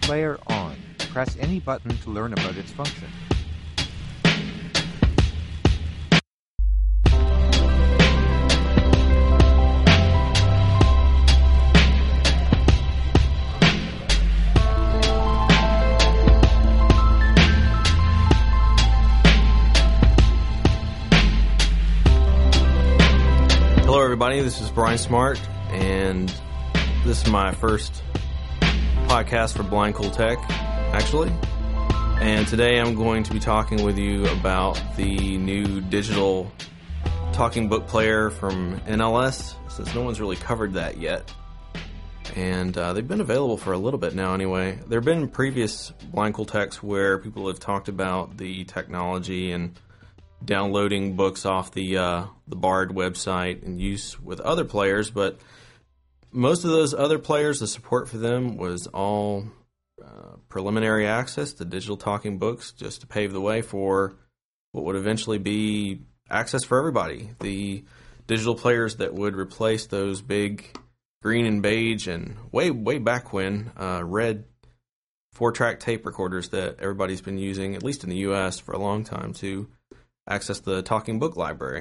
player on. Press any button to learn about its function. Hello everybody, this is Brian Smart, and this is my first podcast for Blind Cool Tech, actually. And today I'm going to be talking with you about the new digital talking book player from NLS, since no one's really covered that yet. And they've been available for a little bit now anyway. There have been previous Blind Cool Techs where people have talked about the technology and downloading books off the Bard website and use with other players, but most of those other players, the support for them was all preliminary access to digital talking books, just to pave the way for what would eventually be access for everybody. The digital players that would replace those big green and beige and way back when red 4-track tape recorders that everybody's been using, at least in the U.S., for a long time to access the talking book library.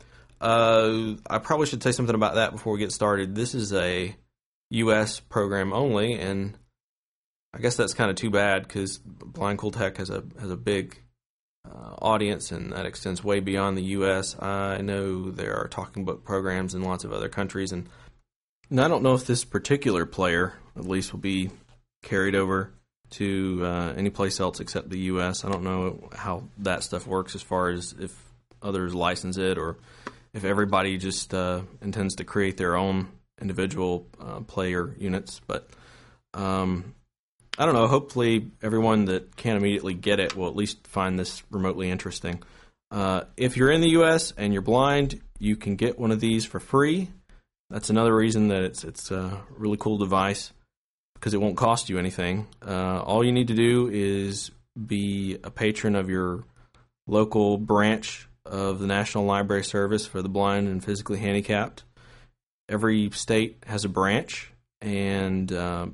I probably should say something about that before we get started. This is a U.S. program only, and I guess that's kind of too bad because Blind Cool Tech has a big audience, and that extends way beyond the U.S. I know there are talking book programs in lots of other countries, and I don't know if this particular player, at least, will be carried over to any place else except the U.S. I don't know how that stuff works as far as if others license it or if everybody just intends to create their own individual player units. But I don't know. Hopefully everyone that can't immediately get it will at least find this remotely interesting. If you're in the U.S. and you're blind, you can get one of these for free. That's another reason that it's a really cool device, because it won't cost you anything. All you need to do is be a patron of your local branch of the National Library Service for the blind and physically handicapped. Every state has a branch, and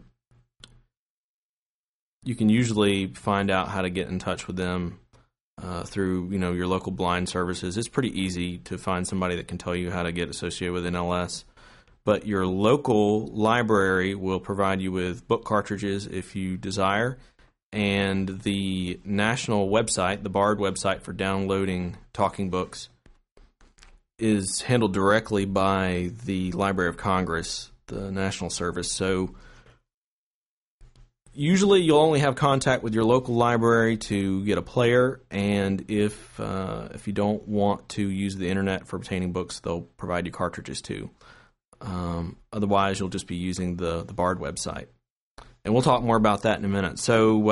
you can usually find out how to get in touch with them through your local blind services. It's pretty easy to find somebody that can tell you how to get associated with NLS. But your local library will provide you with book cartridges if you desire, and the national website, the Bard website for downloading talking books, is handled directly by the Library of Congress, the National Service. So usually you'll only have contact with your local library to get a player, and if you don't want to use the internet for obtaining books, they'll provide you cartridges too. Otherwise, you'll just be using the Bard website. And we'll talk more about that in a minute. So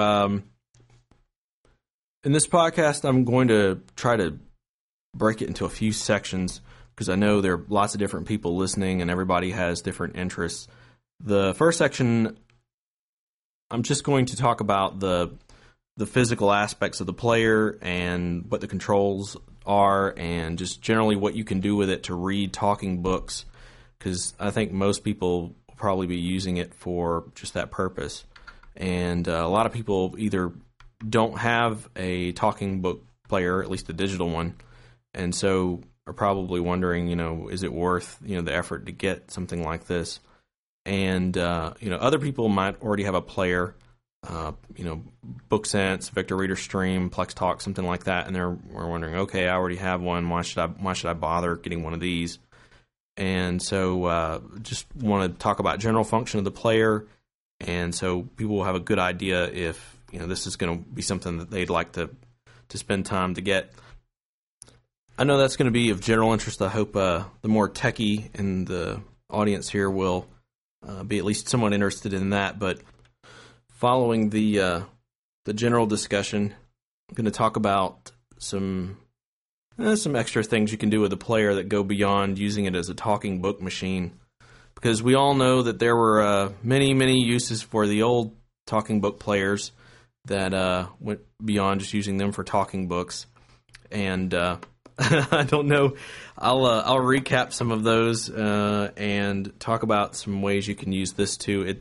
in this podcast, I'm going to try to break it into a few sections, because I know there are lots of different people listening and everybody has different interests. The first section, I'm just going to talk about the physical aspects of the player and what the controls are, and just generally what you can do with it to read talking books, because I think most people will probably be using it for just that purpose. And a lot of people either don't have a talking book player, at least a digital one, and so are probably wondering, is it worth the effort to get something like this? And other people might already have a player, BookSense, Victor Reader Stream, Plex Talk, something like that, and they're wondering, okay, I already have one. Why should I bother getting one of these? And so just want to talk about general function of the player, and so people will have a good idea if this is going to be something that they'd like to spend time to get. I know that's going to be of general interest. I hope the more techie in the audience here will be at least somewhat interested in that. But following the general discussion, I'm going to talk about some extra things you can do with a player that go beyond using it as a talking book machine, because we all know that there were many uses for the old talking book players that went beyond just using them for talking books. And I don't know, I'll recap some of those and talk about some ways you can use this too.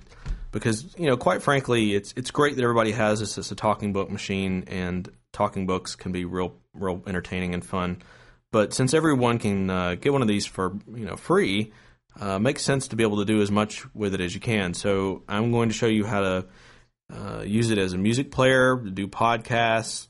because, quite frankly, it's great that everybody has this as a talking book machine, and talking books can be real entertaining and fun. But since everyone can get one of these for free, makes sense to be able to do as much with it as you can. So I'm going to show you how to use it as a music player, to do podcasts.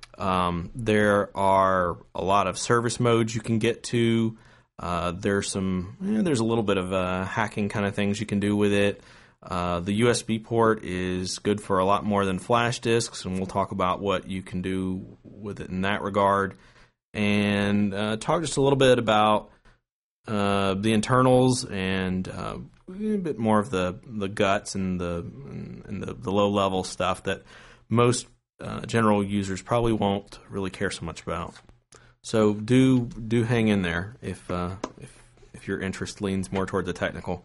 There are a lot of service modes you can get to. There's a little bit of hacking kind of things you can do with it. The USB port is good for a lot more than flash disks, and we'll talk about what you can do with it in that regard. And talk just a little bit about the internals and a bit more of the guts and the low level stuff that most general users probably won't really care so much about. So do hang in there if your interest leans more toward the technical.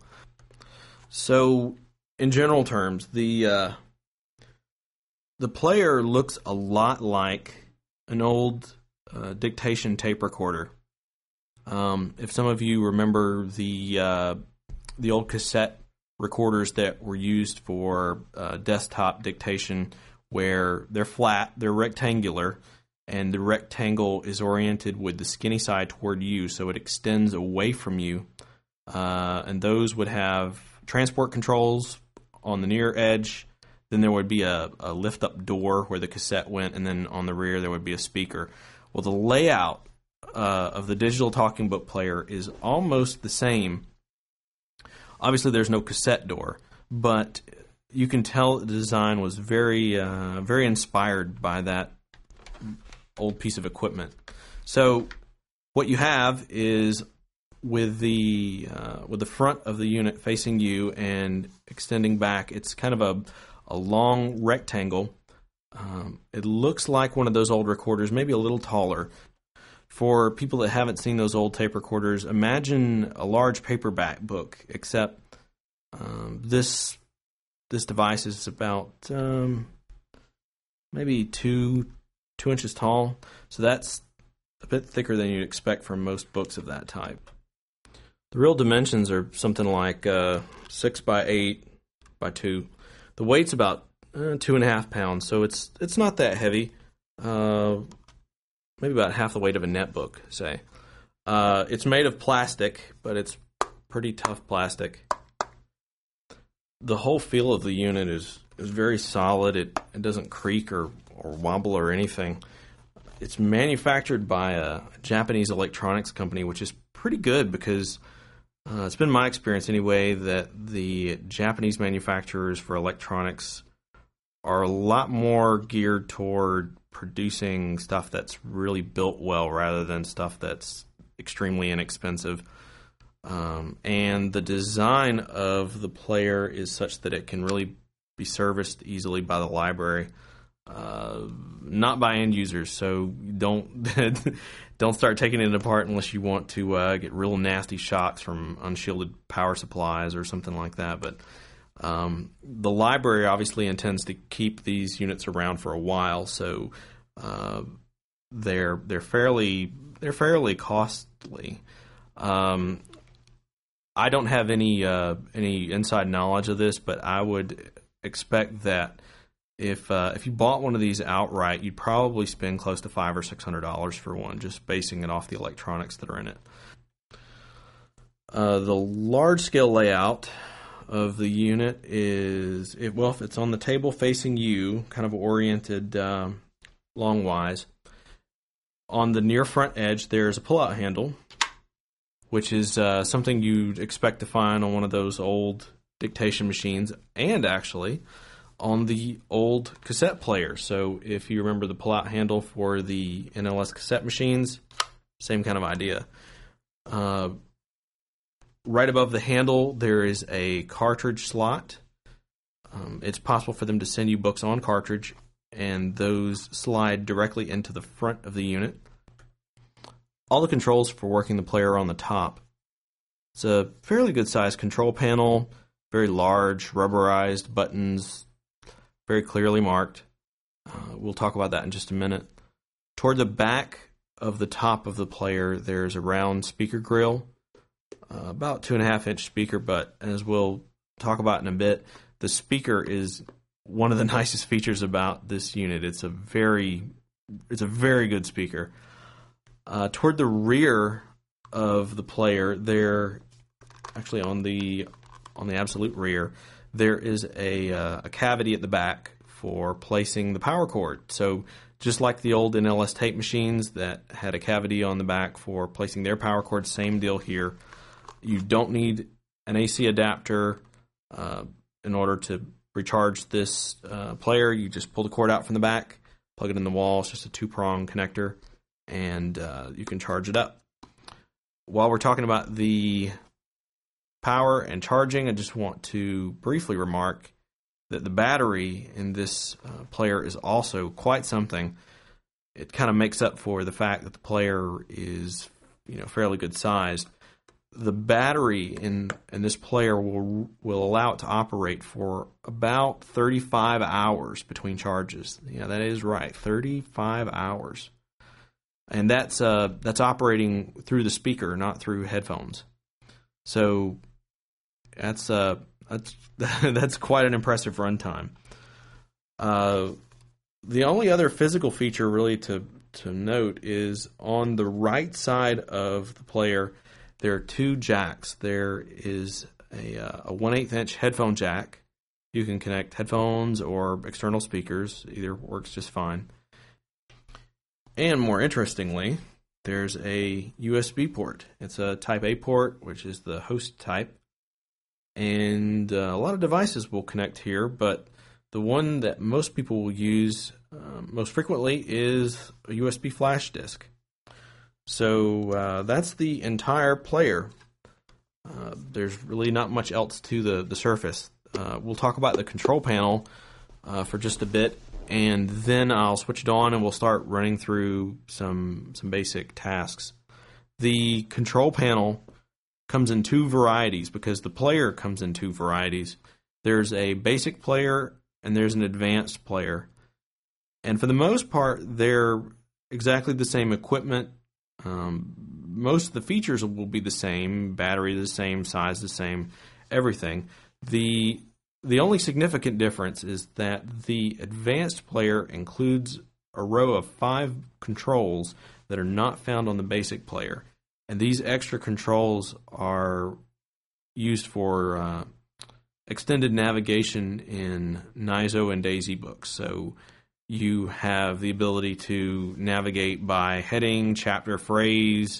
So in general terms, the player looks a lot like an old dictation tape recorder. If some of you remember the old cassette recorders that were used for desktop dictation, where they're flat, they're rectangular, and the rectangle is oriented with the skinny side toward you, so it extends away from you. And those would have transport controls on the near edge. Then there would be a lift-up door where the cassette went, and then on the rear there would be a speaker. Well, the layout of the digital talking book player is almost the same. Obviously, there's no cassette door, but you can tell the design was very inspired by that old piece of equipment. So what you have is with the front of the unit facing you and extending back, it's kind of a long rectangle. It looks like one of those old recorders, maybe a little taller. For people that haven't seen those old tape recorders, imagine a large paperback book, except this device is about maybe two inches tall. So that's a bit thicker than you'd expect from most books of that type. The real dimensions are something like 6 by 8 by 2. The weight's about 2.5 pounds, so it's not that heavy. Maybe about half the weight of a netbook, say. It's made of plastic, but it's pretty tough plastic. The whole feel of the unit is very solid. It doesn't creak or wobble or anything. It's manufactured by a Japanese electronics company, which is pretty good because it's been my experience anyway that the Japanese manufacturers for electronics are a lot more geared toward producing stuff that's really built well rather than stuff that's extremely inexpensive. And the design of the player is such that it can really be serviced easily by the library, not by end users. So don't start taking it apart unless you want to get real nasty shocks from unshielded power supplies or something like that. But the library obviously intends to keep these units around for a while, so they're fairly costly. I don't have any inside knowledge of this, but I would expect that if you bought one of these outright, you'd probably spend close to $500 or $600 for one, just basing it off the electronics that are in it. The large scale layout of the unit is, if it's on the table facing you, kind of oriented longwise. On the near front edge, there's a pull-out handle, which is something you'd expect to find on one of those old dictation machines, and actually on the old cassette player. So if you remember the pull-out handle for the NLS cassette machines, same kind of idea. Right above the handle, there is a cartridge slot. It's possible for them to send you books on cartridge, and those slide directly into the front of the unit. All the controls for working the player are on the top. It's a fairly good-sized control panel, very large, rubberized buttons, very clearly marked. We'll talk about that in just a minute. Toward the back of the top of the player, there's a round speaker grill. About 2.5-inch speaker, but as we'll talk about in a bit, the speaker is one of the nicest features about this unit. It's a very good speaker. Toward the rear of the player, there actually on the absolute rear, there is a cavity at the back for placing the power cord. So just like the old NLS tape machines that had a cavity on the back for placing their power cord, same deal here. You don't need an AC adapter in order to recharge this player. You just pull the cord out from the back, plug it in the wall. It's just a 2-prong connector, and you can charge it up. While we're talking about the power and charging, I just want to briefly remark that the battery in this player is also quite something. It kind of makes up for the fact that the player is, fairly good sized. The battery in this player will allow it to operate for about 35 hours between charges. Yeah, that is right, 35 hours. And that's operating through the speaker, not through headphones. So that's quite an impressive runtime. The only other physical feature really to note is on the right side of the player, there are 2 jacks. There is a 1/8 inch headphone jack. You can connect headphones or external speakers. Either works just fine. And more interestingly, there's a USB port. It's a Type A port, which is the host type. And a lot of devices will connect here, but the one that most people will use most frequently is a USB flash disk. So that's the entire player. There's really not much else to the surface. We'll talk about the control panel for just a bit, and then I'll switch it on and we'll start running through some basic tasks. The control panel comes in 2 varieties because the player comes in 2 varieties. There's a basic player and there's an advanced player. And for the most part, they're exactly the same equipment. Most of the features will be the same, battery the same, size the same, everything. The only significant difference is that the advanced player includes a row of 5 controls that are not found on the basic player. And these extra controls are used for extended navigation in NIZO and DAISY books. So you have the ability to navigate by heading, chapter, phrase,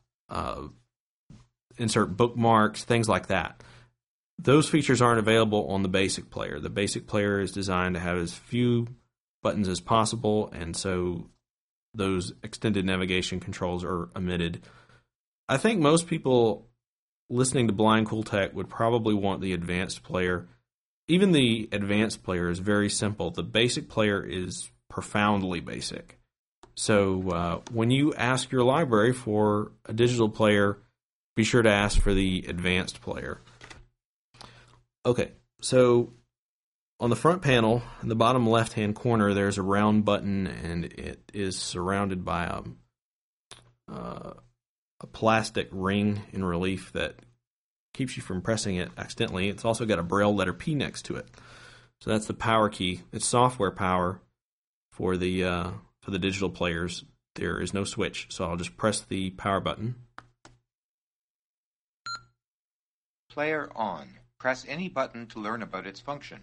insert bookmarks, things like that. Those features aren't available on the basic player. The basic player is designed to have as few buttons as possible, and so those extended navigation controls are omitted. I think most people listening to Blind Cool Tech would probably want the advanced player. Even the advanced player is very simple. The basic player is profoundly basic. So when you ask your library for a digital player, be sure to ask for the advanced player. Okay, so on the front panel, in the bottom left-hand corner, there's a round button, and it is surrounded by a plastic ring in relief that keeps you from pressing it accidentally. It's also got a Braille letter P next to it. So that's the power key. It's software power for the digital players. There is no switch, so I'll just press the power button. Player on. Press any button to learn about its function.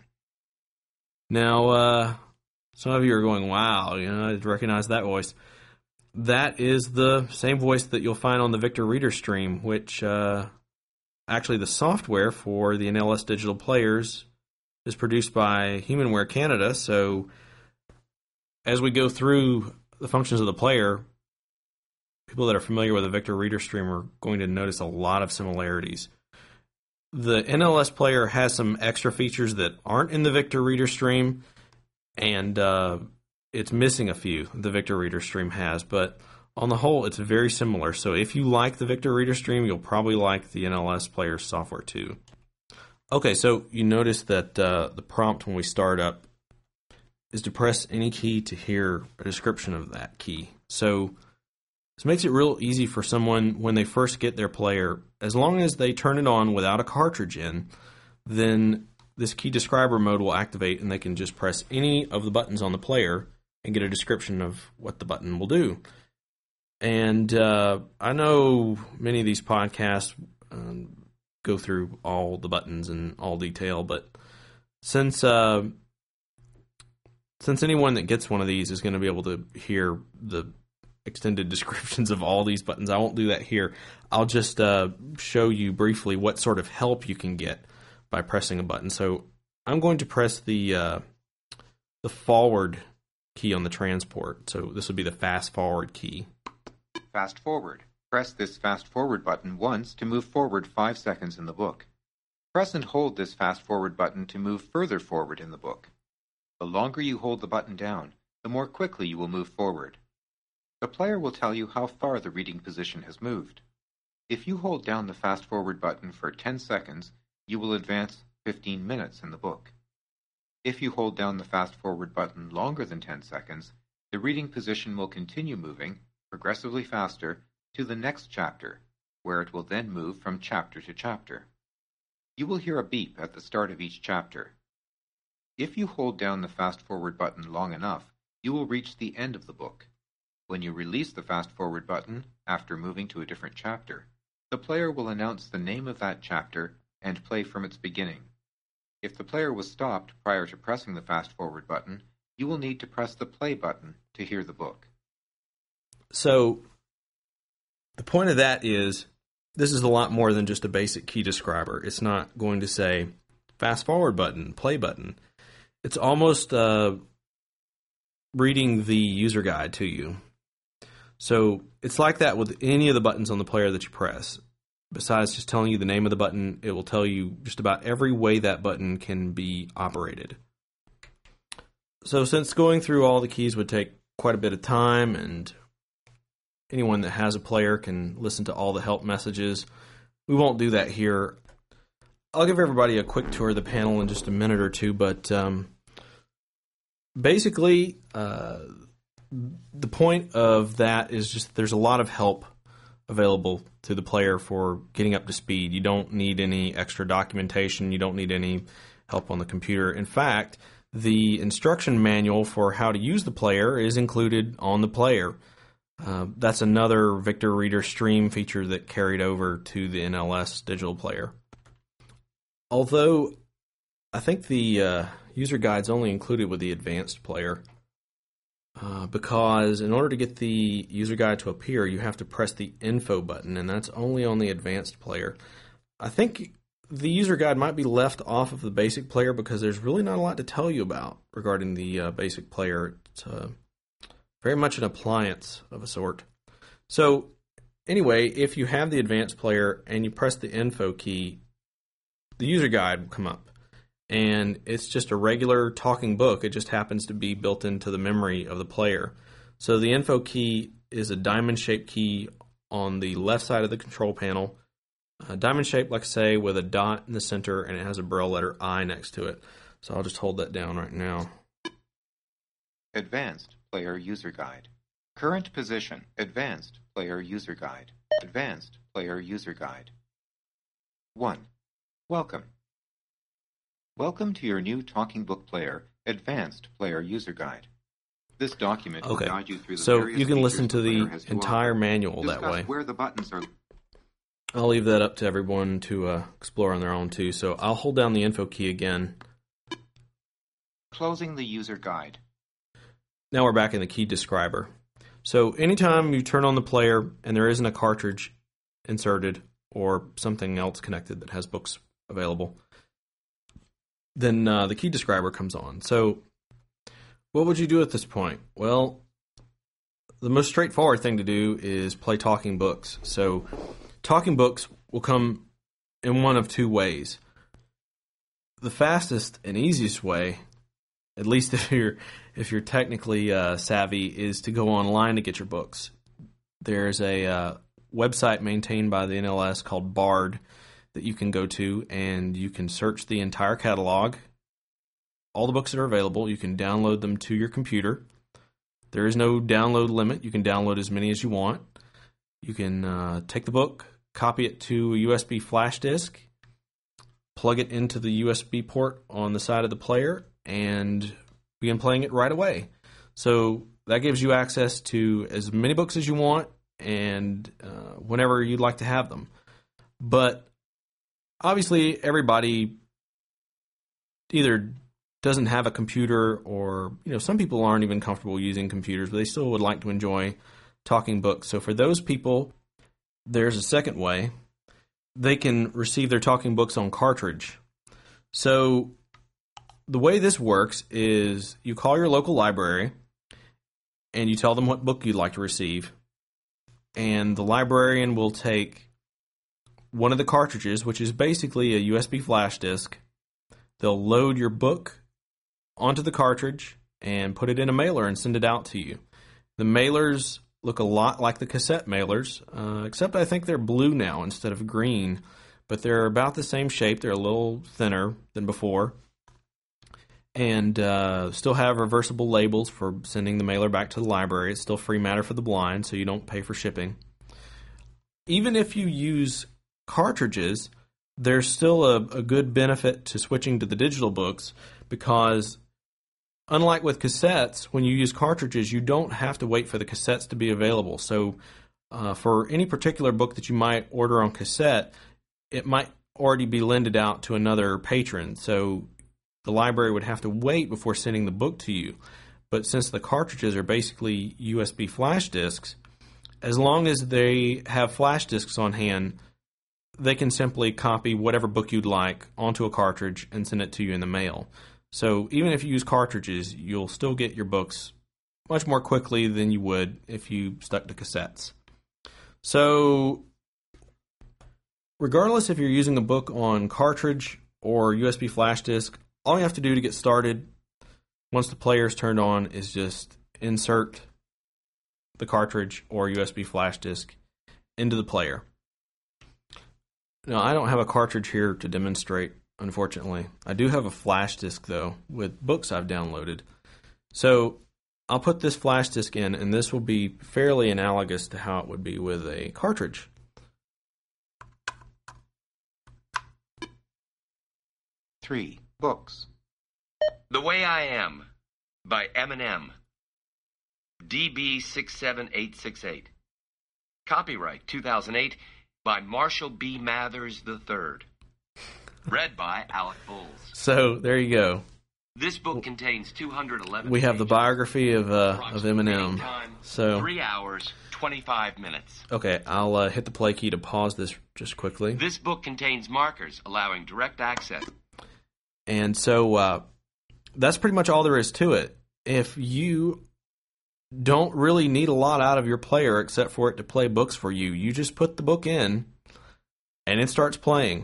Now, some of you are going, wow, I recognize that voice. That is the same voice that you'll find on the Victor Reader Stream, which actually the software for the NLS digital players is produced by Humanware Canada. So as we go through the functions of the player, people that are familiar with the Victor Reader Stream are going to notice a lot of similarities. The NLS player has some extra features that aren't in the Victor Reader Stream, and it's missing a few the Victor Reader Stream has, but on the whole, it's very similar. So if you like the Victor Reader Stream, you'll probably like the NLS player software too. Okay, so you notice that the prompt when we start up is to press any key to hear a description of that key. So this makes it real easy for someone when they first get their player. As long as they turn it on without a cartridge in, then this key describer mode will activate, and they can just press any of the buttons on the player and get a description of what the button will do. And I know many of these podcasts go through all the buttons in all detail, but since anyone that gets one of these is going to be able to hear the extended descriptions of all these buttons, I won't do that here. I'll just show you briefly what sort of help you can get by pressing a button. So I'm going to press the forward key on the transport. So this would be the fast forward key. Fast forward. Press this fast forward button once to move forward 5 seconds in the book. Press and hold this fast forward button to move further forward in the book. The longer you hold the button down, the more quickly you will move forward. The player will tell you how far the reading position has moved. If you hold down the fast forward button for 10 seconds, you will advance 15 minutes in the book. If you hold down the fast forward button longer than 10 seconds, the reading position will continue moving, progressively faster, to the next chapter, where it will then move from chapter to chapter. You will hear a beep at the start of each chapter. If you hold down the fast forward button long enough, you will reach the end of the book. When you release the fast forward button, after moving to a different chapter, the player will announce the name of that chapter and play from its beginning. If the player was stopped prior to pressing the fast forward button, you will need to press the play button to hear the book. So the point of that is this is a lot more than just a basic key describer. It's not going to say fast forward button, play button. It's almost reading the user guide to you. So it's like that with any of the buttons on the player that you press. Besides just telling you the name of the button, it will tell you just about every way that button can be operated. So since going through all the keys would take quite a bit of time, and anyone that has a player can listen to all the help messages, we won't do that here. I'll give everybody a quick tour of the panel in just a minute or two, but basically the point of that is just there's a lot of help available to the player for getting up to speed. You don't need any extra documentation. You don't need any help on the computer. In fact, the instruction manual for how to use the player is included on the player. That's another Victor Reader Stream feature that carried over to the NLS digital player. Although I think the user guide's only included with the advanced player. Because in order to get the user guide to appear, you have to press the info button, and that's only on the advanced player. I think the user guide might be left off of the basic player because there's really not a lot to tell you about regarding the basic player. It's very much an appliance of a sort. So anyway, if you have the advanced player and you press the info key, the user guide will come up. And it's just a regular talking book. It just happens to be built into the memory of the player. So the info key is a diamond-shaped key on the left side of the control panel. Diamond-shaped, like I say, with a dot in the center, and it has a Braille letter I next to it. So I'll just hold that down right now. Advanced Player User Guide. Current position. Advanced Player User Guide. Advanced Player User Guide. 1. Welcome. Welcome to your new talking book player, Advanced Player User Guide. This document will guide you through the various so you can listen to the has entire manual that way. Where the buttons are. I'll leave that up to everyone to explore on their own too. So I'll hold down the info key again. Closing the user guide. Now we're back in the key describer. So anytime you turn on the player and there isn't a cartridge inserted or something else connected that has books available, then the key describer comes on. So what would you do at this point? Well, the most straightforward thing to do is play talking books. So talking books will come in one of two ways. The fastest and easiest way, at least if you're technically savvy, is to go online to get your books. There's a website maintained by the NLS called Bard that you can go to, and you can search the entire catalog. All the books that are available, you can download them to your computer. There is no download limit. You can download as many as you want. You can take the book, copy it to a USB flash disk, plug it into the USB port on the side of the player, and begin playing it right away. So that gives you access to as many books as you want and whenever you'd like to have them. But obviously, everybody either doesn't have a computer, or some people aren't even comfortable using computers, but they still would like to enjoy talking books. So for those people, there's a second way. They can receive their talking books on cartridge. So the way this works is you call your local library and you tell them what book you'd like to receive, and the librarian will take one of the cartridges, which is basically a USB flash disk. They'll load your book onto the cartridge and put it in a mailer and send it out to you. The mailers look a lot like the cassette mailers, except I think they're blue now instead of green, but they're about the same shape. They're a little thinner than before, and still have reversible labels for sending the mailer back to the library. It's still free matter for the blind, so you don't pay for shipping. Even if you use cartridges, there's still a good benefit to switching to the digital books, because unlike with cassettes, when you use cartridges, you don't have to wait for the cassettes to be available. So for any particular book that you might order on cassette, it might already be lended out to another patron. So the library would have to wait before sending the book to you. But since the cartridges are basically USB flash disks, as long as they have flash disks on hand, they can simply copy whatever book you'd like onto a cartridge and send it to you in the mail. So even if you use cartridges, you'll still get your books much more quickly than you would if you stuck to cassettes. So regardless if you're using a book on cartridge or USB flash disk, all you have to do to get started once the player is turned on is just insert the cartridge or USB flash disk into the player. Now, I don't have a cartridge here to demonstrate, unfortunately. I do have a flash disk, though, with books I've downloaded. So I'll put this flash disk in, and this will be fairly analogous to how it would be with a cartridge. Three books. The Way I Am by Eminem. DB 67868. Copyright 2008 by Marshall B. Mathers III. Read by Alec Bowles. So there you go. This book contains 211 We have the pages, biography of Eminem. time, So 3 hours, 25 minutes. okay, I'll hit the play key to pause this just quickly. This book contains markers allowing direct access. And so that's pretty much all there is to it. If you don't really need a lot out of your player except for it to play books for you, you just put the book in and it starts playing.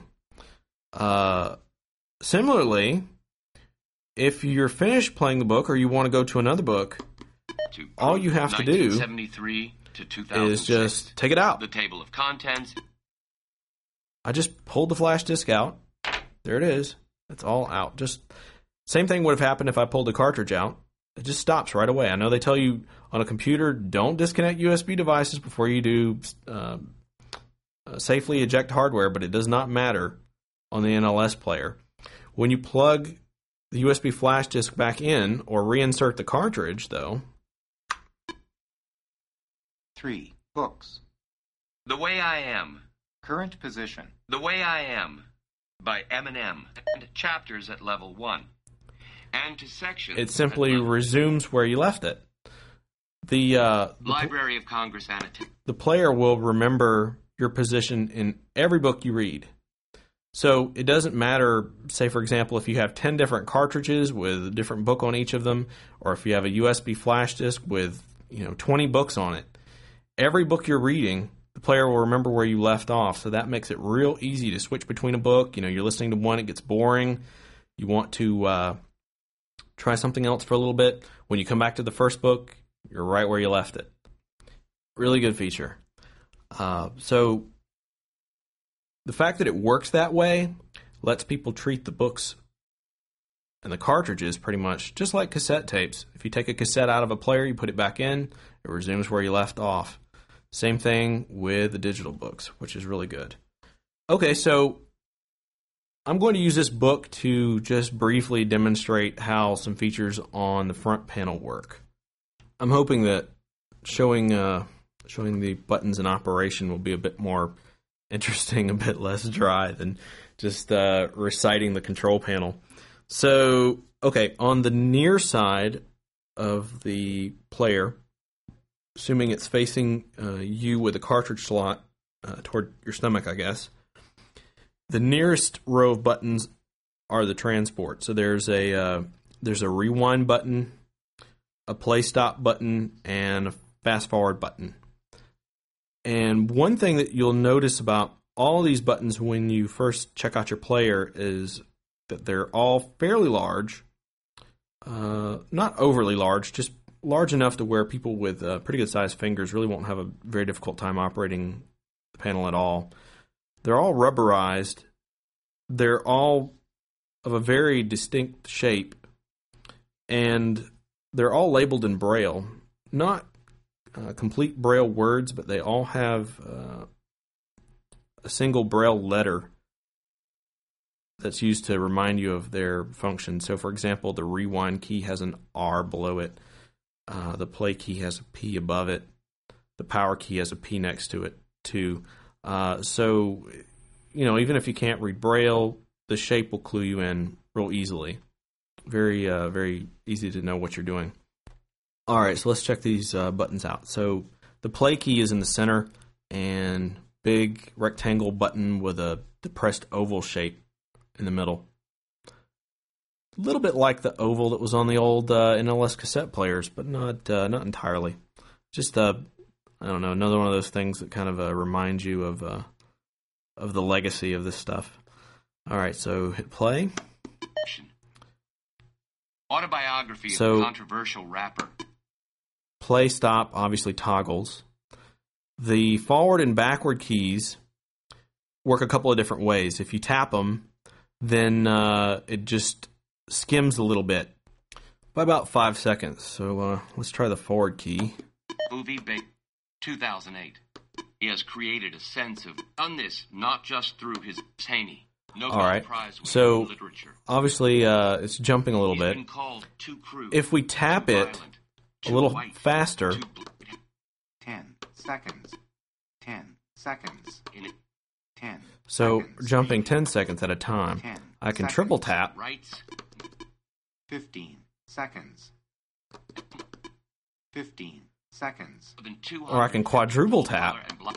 Similarly, if you're finished playing the book or you want to go to another book, all you have to do 1973 to 2006, is just take it out. The table of contents. I just pulled the flash disk out. There it is. It's all out. Just same thing would have happened if I pulled the cartridge out. It just stops right away. I know they tell you on a computer, don't disconnect USB devices before you do safely eject hardware, but it does not matter on the NLS player. When you plug the USB flash disk back in or reinsert the cartridge, though. Three books. The Way I Am. Current position. The Way I Am by Eminem. And chapters at level 1. And to sections. It simply resumes where you left it. The Library of Congress annotated. the player will remember your position in every book you read. So it doesn't matter, say for example, if you have 10 different cartridges with a different book on each of them, or if you have a USB flash disk with 20 books on it. Every book you're reading, the player will remember where you left off. So that makes it real easy to switch between a book. You're listening to one, it gets boring. You want to try something else for a little bit. When you come back to the first book, you're right where you left it. Really good feature. So the fact that it works that way lets people treat the books and the cartridges pretty much just like cassette tapes. If you take a cassette out of a player, you put it back in, it resumes where you left off. Same thing with the digital books, which is really good. Okay, so I'm going to use this book to just briefly demonstrate how some features on the front panel work. I'm hoping that showing the buttons in operation will be a bit more interesting, a bit less dry than just reciting the control panel. So, okay, on the near side of the player, assuming it's facing you with a cartridge slot toward your stomach, I guess, the nearest row of buttons are the transport. So there's a rewind button, a play stop button, and a fast forward button. And one thing that you'll notice about all these buttons when you first check out your player is that they're all fairly large, not overly large, just large enough to where people with pretty good sized fingers really won't have a very difficult time operating the panel at all. They're all rubberized. They're all of a very distinct shape, and they're all labeled in Braille. Not complete Braille words, but they all have a single Braille letter that's used to remind you of their function. So, for example, the rewind key has an R below it. The play key has a P above it. The power key has a P next to it, too. So, even if you can't read Braille, the shape will clue you in real easily. Very, very easy to know what you're doing. All right, so let's check these buttons out. So the play key is in the center, and big rectangle button with a depressed oval shape in the middle. A little bit like the oval that was on the old NLS cassette players, but not entirely. Just I don't know, another one of those things that kind of reminds you of the legacy of this stuff. All right, so hit play. Autobiography of a controversial rapper. Play stop obviously toggles. The forward and backward keys work a couple of different ways. If you tap them, then it just skims a little bit by about 5 seconds. So let's try the forward key. Movie 2008. He has created a sense of done this not just through his Haney. Nobel All right. Prize So literature. obviously it's jumping a little bit. If we tap it a little faster, 10 seconds. 10 seconds. 10. so seconds. jumping 10 seconds at a time, 10 I can seconds. triple tap. 15 seconds. 15 seconds. Or I can quadruple tap.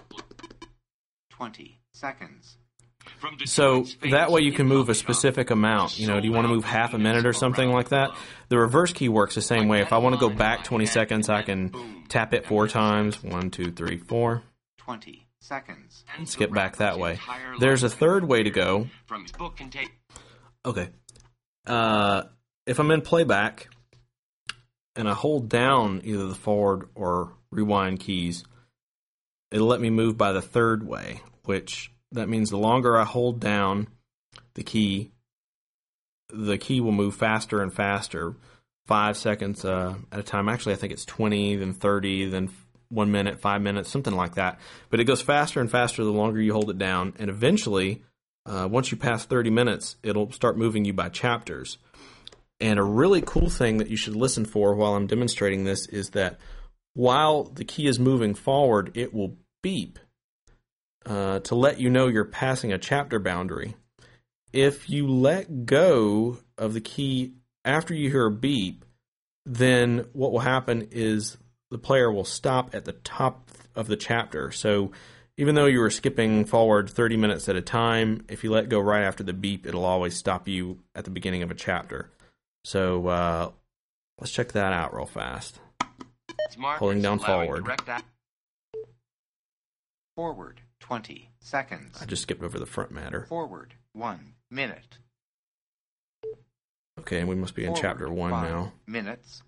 20 seconds. So that way you can move a specific amount. Do you want to move half a minute or something like that? The reverse key works the same way. If I want to go back 20 seconds, I can tap it 4 times. 1, 2, 3, 4. 20 seconds. And skip back that way. There's a third way to go. Okay. If I'm in playback and I hold down either the forward or rewind keys, it'll let me move by the third way, which that means the longer I hold down the key will move faster and faster, 5 seconds at a time. Actually, I think it's 20, then 30, then 1 minute, 5 minutes, something like that. But it goes faster and faster the longer you hold it down, and eventually, once you pass 30 minutes, it'll start moving you by chapters. And a really cool thing that you should listen for while I'm demonstrating this is that while the key is moving forward, it will beep to let you know you're passing a chapter boundary. If you let go of the key after you hear a beep, then what will happen is the player will stop at the top of the chapter. So even though you were skipping forward 30 minutes at a time, if you let go right after the beep, it'll always stop you at the beginning of a chapter. So let's check that out real fast. Holding down forward. Forward 20 seconds. I just skipped over the front matter. Forward 1 minute. Okay, we must be in Forward chapter 1 5 now. minutes.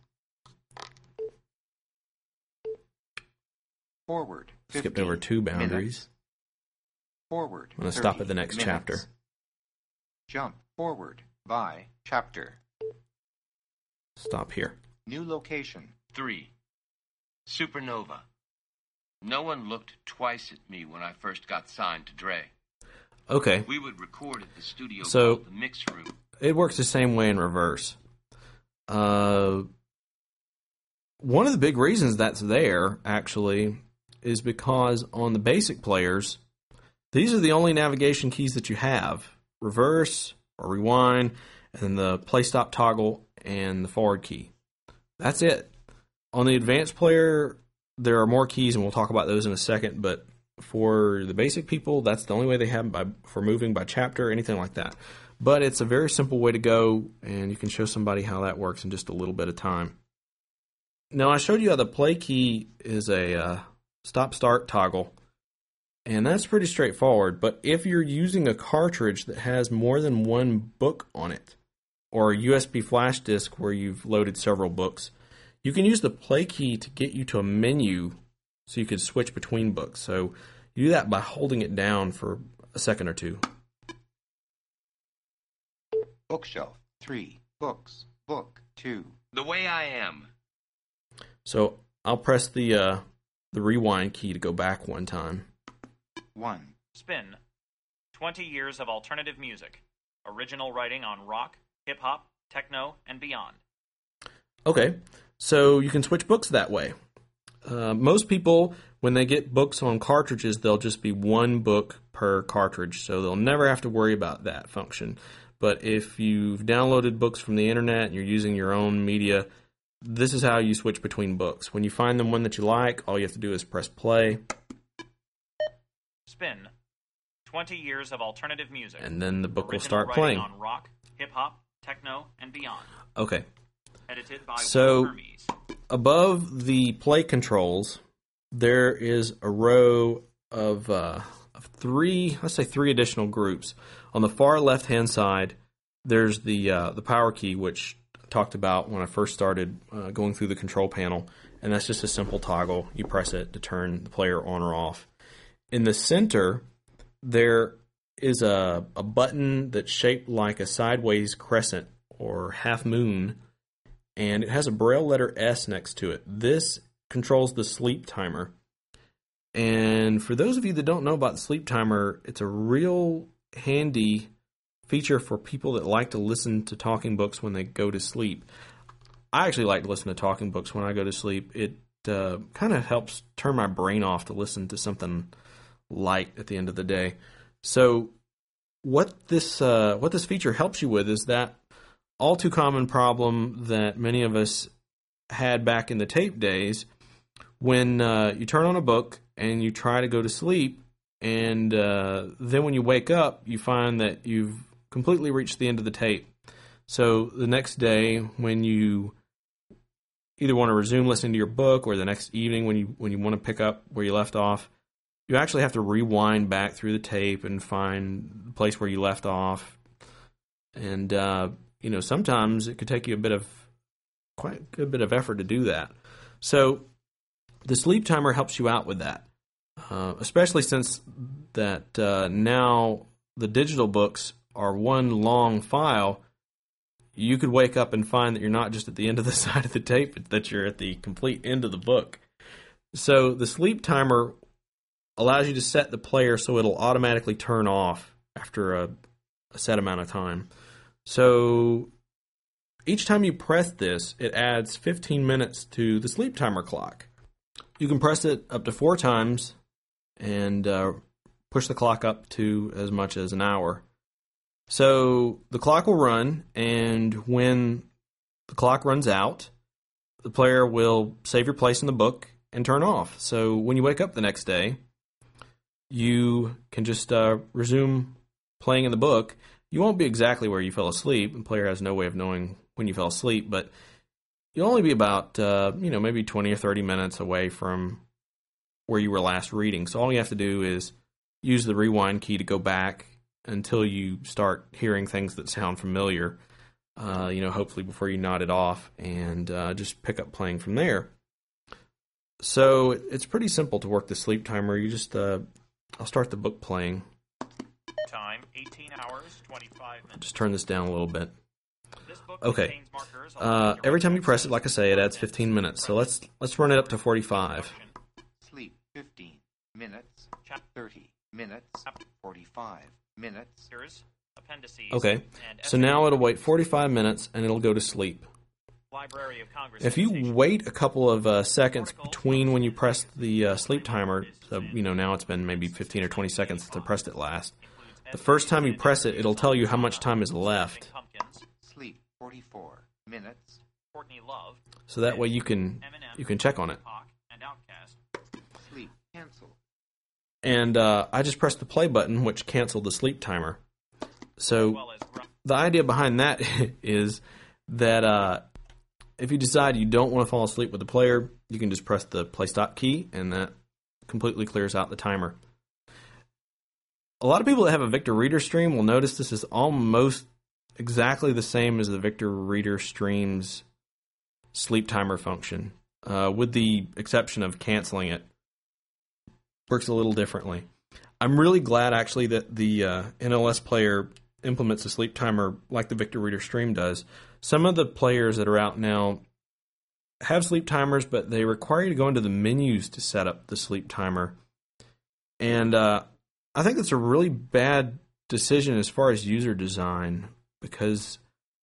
Forward 15 Skipped over 2 boundaries. minutes. Forward I'm going to stop 30 at the next minutes. chapter. Jump forward by chapter. Stop here. New location. 3. Supernova. No one looked twice at me when I first got signed to Dre. Okay. We would record at the studio So- called the Mix Room. It works the same way in reverse. One of the big reasons that's there, actually, is because on the basic players, these are the only navigation keys that you have. Reverse or rewind, and then the play stop toggle and the forward key. That's it. On the advanced player, there are more keys, and we'll talk about those in a second, but for the basic people, that's the only way they have for moving by chapter, anything like that. But it's a very simple way to go, and you can show somebody how that works in just a little bit of time. Now, I showed you how the play key is a stop-start toggle, and that's pretty straightforward. But if you're using a cartridge that has more than one book on it, or a USB flash disk where you've loaded several books, you can use the play key to get you to a menu so you can switch between books. So you do that by holding it down for a second or two. Bookshelf 3, books, book 2. The way I am. So I'll press the rewind key to go back one time. 1. Spin. 20 years of alternative music. Original writing on rock, hip-hop, techno, and beyond. Okay, so you can switch books that way. Most people, when they get books on cartridges, they'll just be one book per cartridge, so they'll never have to worry about that function. But if you've downloaded books from the internet and you're using your own media, this is how you switch between books. When you find the one that you like, all you have to do is press play. Spin. 20 years of alternative music. And then the book will Original start writing playing. on rock, hip-hop, techno, and beyond. Okay. Edited by So- Will Hermes. Above the play controls, there is a row of three additional groups. On the far left-hand side, there's the power key, which I talked about when I first started going through the control panel, and that's just a simple toggle. You press it to turn the player on or off. In the center, there is a button that's shaped like a sideways crescent or half moon, and it has a braille letter S next to it. This controls the sleep timer. And for those of you that don't know about the sleep timer, it's a real handy feature for people that like to listen to talking books when they go to sleep. I actually like to listen to talking books when I go to sleep. It kind of helps turn my brain off to listen to something light at the end of the day. So what this feature helps you with is that all too common problem that many of us had back in the tape days, when you turn on a book and you try to go to sleep, and then when you wake up, you find that you've completely reached the end of the tape. So the next day, when you either want to resume listening to your book, or the next evening when you want to pick up where you left off, you actually have to rewind back through the tape and find the place where you left off. And sometimes it could take you quite a good bit of effort to do that. So the sleep timer helps you out with that, especially since that now the digital books are one long file. You could wake up and find that you're not just at the end of the side of the tape, but that you're at the complete end of the book. So the sleep timer allows you to set the player so it'll automatically turn off after a set amount of time. So each time you press this, it adds 15 minutes to the sleep timer clock. You can press it up to 4 times and push the clock up to as much as an hour. So the clock will run, and when the clock runs out, the player will save your place in the book and turn off. So when you wake up the next day, you can just resume playing in the book. You won't be exactly where you fell asleep. The player has no way of knowing when you fell asleep, but you'll only be about, maybe 20 or 30 minutes away from where you were last reading. So all you have to do is use the rewind key to go back until you start hearing things that sound familiar, hopefully before you nod it off, and just pick up playing from there. So it's pretty simple to work the sleep timer. You just, I'll start the book playing. Time, 18 hours, 25 minutes. Just turn this down a little bit. This book Okay. contains markers on Every time you press it, like I say, it adds 15 minutes. So let's run it up to 45. Sleep 15 minutes, 30 minutes, 45 minutes. Here's appendices. Okay, and so now it'll wait 45 minutes and it'll go to sleep. Library of Congress. If you wait a couple of seconds between when you press the sleep timer, so now it's been maybe 15 or 20 seconds since I pressed it last, the first time you press it, it'll tell you how much time is left. Sleep 44 minutes. Courtney Love. So that way you can check on it. And Outcast. Sleep cancel. And I just pressed the play button, which canceled the sleep timer. So the idea behind that is that if you decide you don't want to fall asleep with the player, you can just press the play stop key, and that completely clears out the timer. A lot of people that have a Victor Reader stream will notice this is almost exactly the same as the Victor Reader stream's sleep timer function, with the exception of canceling it. Works a little differently. I'm really glad, actually, that the NLS player implements a sleep timer like the Victor Reader stream does. Some of the players that are out now have sleep timers, but they require you to go into the menus to set up the sleep timer. And I think that's a really bad decision as far as user design, because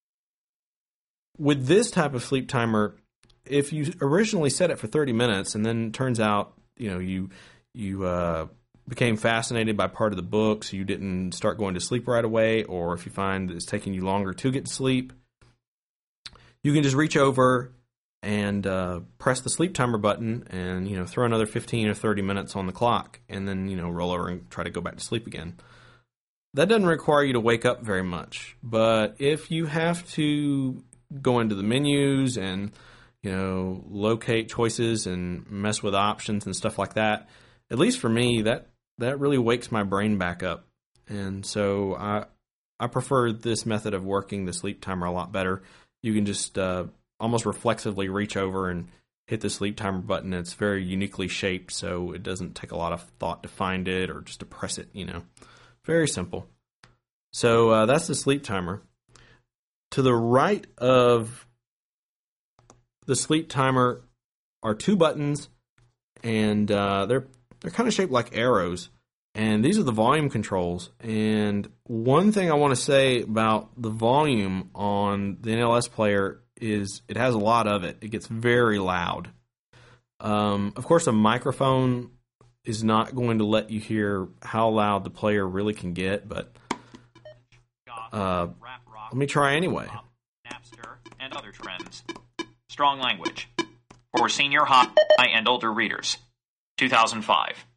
with this type of sleep timer, if you originally set it for 30 minutes and then it turns out you became fascinated by part of the book, so you didn't start going to sleep right away, or if you find that it's taking you longer to get to sleep, you can just reach over and press the sleep timer button and throw another 15 or 30 minutes on the clock, and then roll over and try to go back to sleep again. That doesn't require you to wake up very much, but if you have to go into the menus and locate choices and mess with options and stuff like that, at least for me, that really wakes my brain back up. And so I prefer this method of working the sleep timer a lot better. You can just almost reflexively reach over and hit the sleep timer button. It's very uniquely shaped, so it doesn't take a lot of thought to find it or just to press it, Very simple. So that's the sleep timer. To the right of the sleep timer are two buttons, and they're kind of shaped like arrows. And these are the volume controls. And one thing I want to say about the volume on the NLS player is it has a lot of it. It gets very loud. Of course, a microphone is not going to let you hear how loud the player really can get, but let me try anyway. Napster and other trends. Strong language. For senior, high, and older readers. 2005.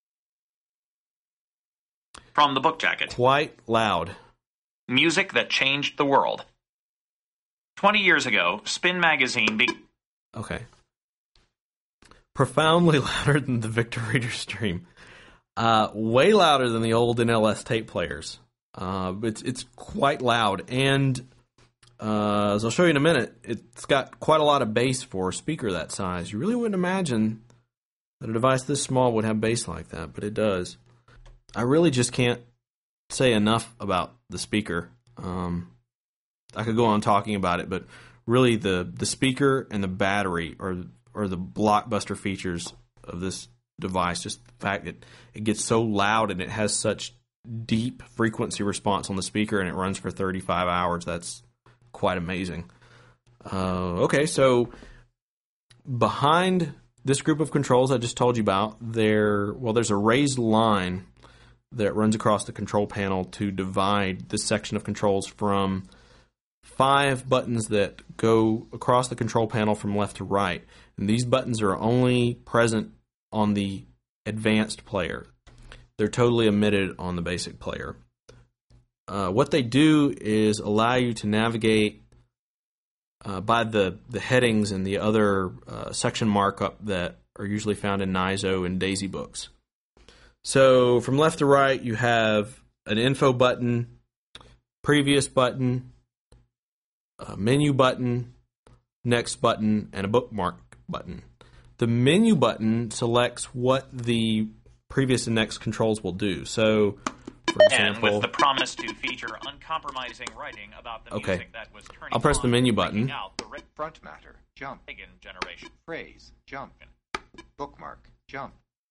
From the book jacket. Quite loud. Music that changed the world. 20 years ago, Spin Magazine Okay. Profoundly louder than the Victor Reader stream. Way louder than the old NLS tape players. It's quite loud. And as I'll show you in a minute, it's got quite a lot of bass for a speaker that size. You really wouldn't imagine that a device this small would have bass like that, but it does. I really just can't say enough about the speaker. I could go on talking about it, but really the speaker and the battery are the blockbuster features of this device. Just the fact that it gets so loud and it has such deep frequency response on the speaker, and it runs for 35 hours. That's quite amazing. Okay, so behind this group of controls I just told you about, there's a raised line that runs across the control panel to divide this section of controls from 5 buttons that go across the control panel from left to right. And these buttons are only present on the advanced player. They're totally omitted on the basic player. What they do is allow you to navigate by the headings and the other section markup that are usually found in NIZO and DAISY books. So from left to right, you have an info button, previous button, a menu button, next button, and a bookmark button. The menu button selects what the previous and next controls will do. So, for example, and with the promise to feature uncompromising writing about the music that was turning I'll press the menu button. Out the Front matter, jump. Reagan generation. Phrase, jump. Bookmark, jump.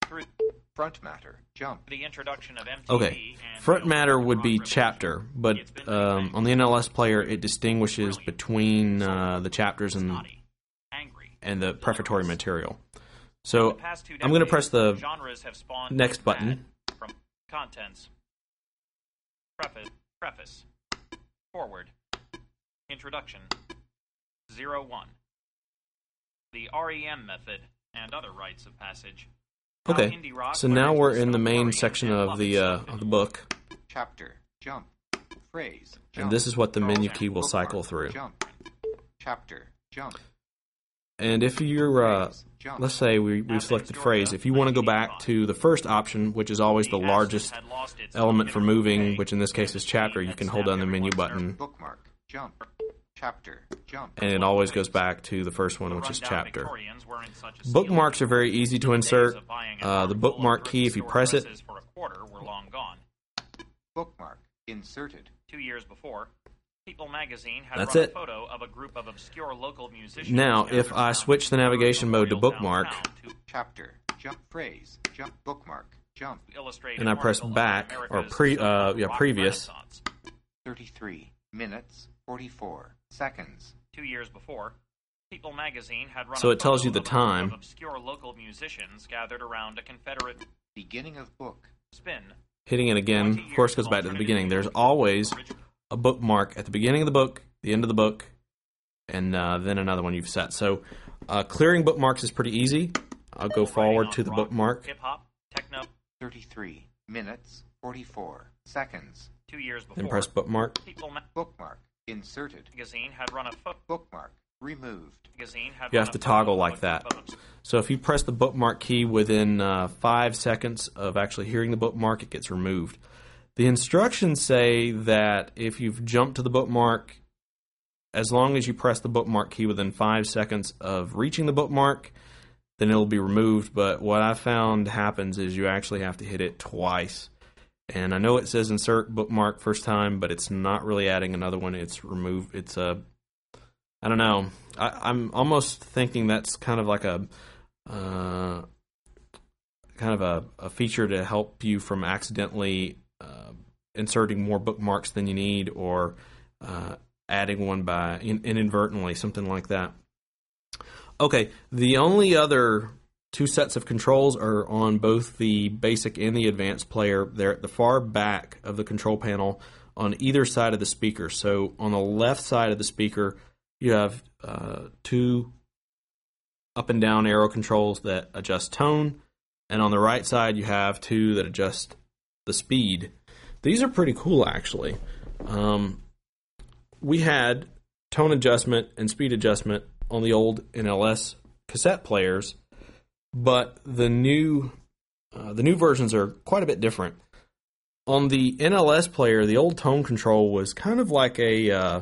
through Front matter, jump. the introduction of MTV Okay, and front matter would be rock chapter, but on the NLS player, it distinguishes between the chapters snotty, angry, and the prefatory material. The So past 2 I'm going to press the genres have spawned next bad button. from contents, preface, forward, introduction, 01, the REM method, and other rites of passage. How Okay, indie rock so went now into we're in the some main worrying section and of the loving book, Chapter, jump. Phrase, jump. and this is what the menu key will Bookmark, cycle through. Jump. Chapter, jump. And if you're, Jump. let's say we've selected phrase, if you want to go back to the first option, which is always the largest had lost its element for moving, decay, which in this case is chapter, you can hold down the menu button, Bookmark, jump. Chapter, jump. and it always goes back to the first one, which is rundown chapter. Victorians were in such a Bookmarks are very easy to insert. days of buying a The armful bookmark of key, if you drugstore press it, dresses for a quarter were long gone. Bookmark, inserted. 2 years before, People magazine had That's run it. a photo of a group of obscure local musicians. Now, if I switch the navigation mode to bookmark, Chapter, jump. Phrase, jump. Bookmark, jump. and I press back, or previous, 33 minutes, 44 seconds. 2 years before, People magazine had run So a it tells photo you the of a group time. of obscure local musicians gathered around a Confederate Beginning of book. spin. hitting it again, of course, goes back to the beginning. There's always a bookmark at the beginning of the book, the end of the book, and then another one you've set. So clearing bookmarks is pretty easy. I'll go forward to the bookmark. Hip hop, techno. 33 minutes, 44 seconds. 2 years before, Then press bookmark. People Bookmark, inserted. magazine had run a Bookmark, removed. magazine had You run have a to photo toggle of a like that. group of So if you press the bookmark key within 5 seconds of actually hearing the bookmark, it gets removed. The instructions say that if you've jumped to the bookmark, as long as you press the bookmark key within 5 seconds of reaching the bookmark, then it'll be removed. But what I found happens is you actually have to hit it twice. And I know it says insert bookmark first time, but it's not really adding another one. It's remove. It's a, I don't know. I'm almost thinking that's kind of like a feature to help you from accidentally inserting more bookmarks than you need, or adding one by inadvertently, something like that. Okay, the only other 2 sets of controls are on both the basic and the advanced player. They're at the far back of the control panel on either side of the speaker. So on the left side of the speaker, you have 2 up and down arrow controls that adjust tone, and on the right side you have 2 that adjust the speed. These are pretty cool, actually. We had tone adjustment and speed adjustment on the old NLS cassette players, but the new versions are quite a bit different. On the NLS player, the old tone control was kind of like a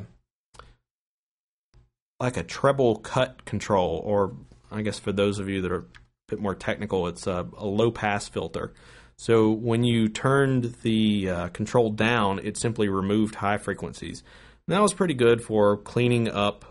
treble cut control, or I guess for those of you that are a bit more technical, it's a low pass filter. So when you turned the control down, it simply removed high frequencies. And that was pretty good for cleaning up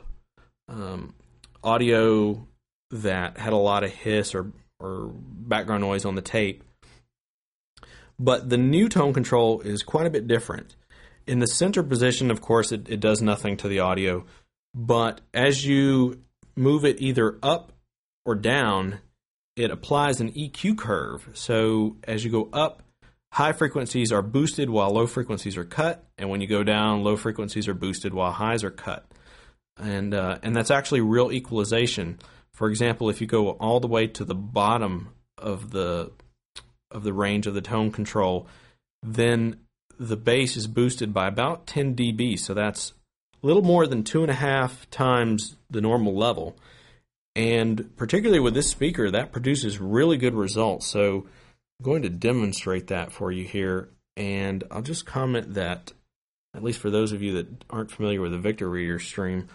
audio that had a lot of hiss or background noise on the tape. But the new tone control is quite a bit different. In the center position, of course, it does nothing to the audio. But as you move it either up or down, it applies an EQ curve. So as you go up, high frequencies are boosted while low frequencies are cut. And when you go down, low frequencies are boosted while highs are cut. And that's actually real equalization. For example, if you go all the way to the bottom of the range of the tone control, then the bass is boosted by about 10 dB. So that's a little more than 2.5 times the normal level. And particularly with this speaker, that produces really good results. So I'm going to demonstrate that for you here. And I'll just comment that, at least for those of you that aren't familiar with the Victor Reader stream,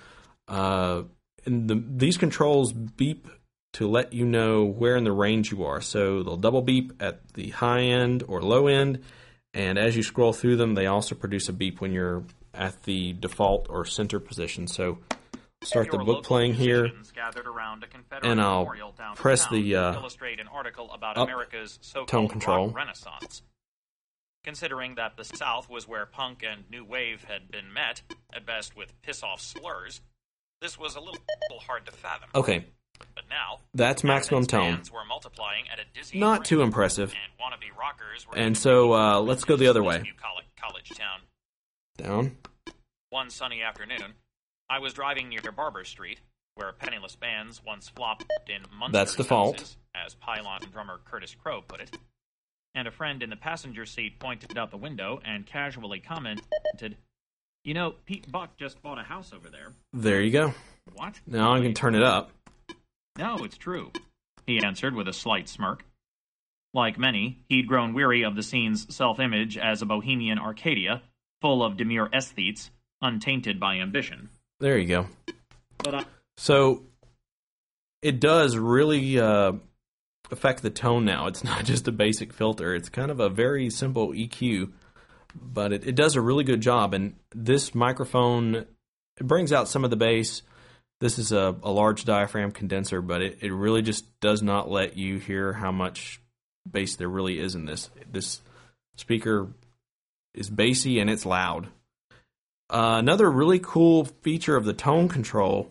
these controls beep to let you know where in the range you are. So they'll double beep at the high end or low end, and as you scroll through them, they also produce a beep when you're at the default or center position. So start the Your book local playing here, musicians gathered around a Confederate and I'll memorial downtown press the to illustrate an article about up America's tone so-called control. rock renaissance. Considering that the South was where punk and new wave had been met, at best with piss-off slurs, this was a little hard to fathom. Okay, But now, that's maximum tone. fans were multiplying at a dizzying Not rate, too impressive. and wannabe rockers were And so let's go the other way. New college town. Down. One sunny afternoon, I was driving near Barber Street, where penniless bands once flopped in monsters' That's default. houses, as Pylon drummer Curtis Crow put it. And a friend in the passenger seat pointed out the window and casually commented, "You know, Pete Buck just bought a house over there." There you go. What? Now I can turn it up. No, it's true, he answered with a slight smirk. Like many, he'd grown weary of the scene's self-image as a bohemian Arcadia, full of demure aesthetes, untainted by ambition. There you go. But So it does really affect the tone now. It's not just a basic filter. It's kind of a very simple EQ, but it does a really good job. And this microphone, it brings out some of the bass. This is a large diaphragm condenser, but it really just does not let you hear how much bass there really is in this. This speaker is bassy and it's loud. Another really cool feature of the tone control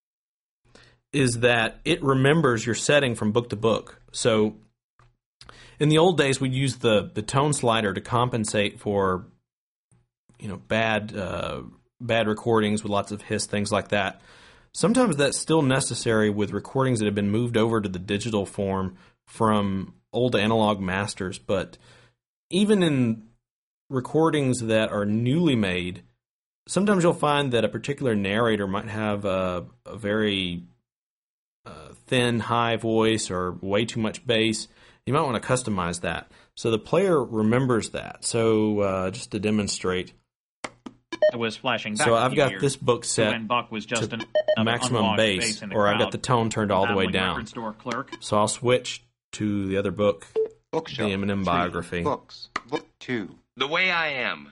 is that it remembers your setting from book to book. So in the old days, we'd use the tone slider to compensate for bad recordings with lots of hiss, things like that. Sometimes that's still necessary with recordings that have been moved over to the digital form from old analog masters. But even in recordings that are newly made, sometimes you'll find that a particular narrator might have a very thin, high voice or way too much bass. You might want to customize that. So the player remembers that. So just to demonstrate. I was flashing back So a I've few got years this book to set when Buck was just to another maximum unwashed bass, in the or I've got crowd, the tone turned all the way babbling down. record store clerk. So I'll switch to the other book, Bookshelf. the Eminem 3 biography. Books. Book 2. The Way I Am.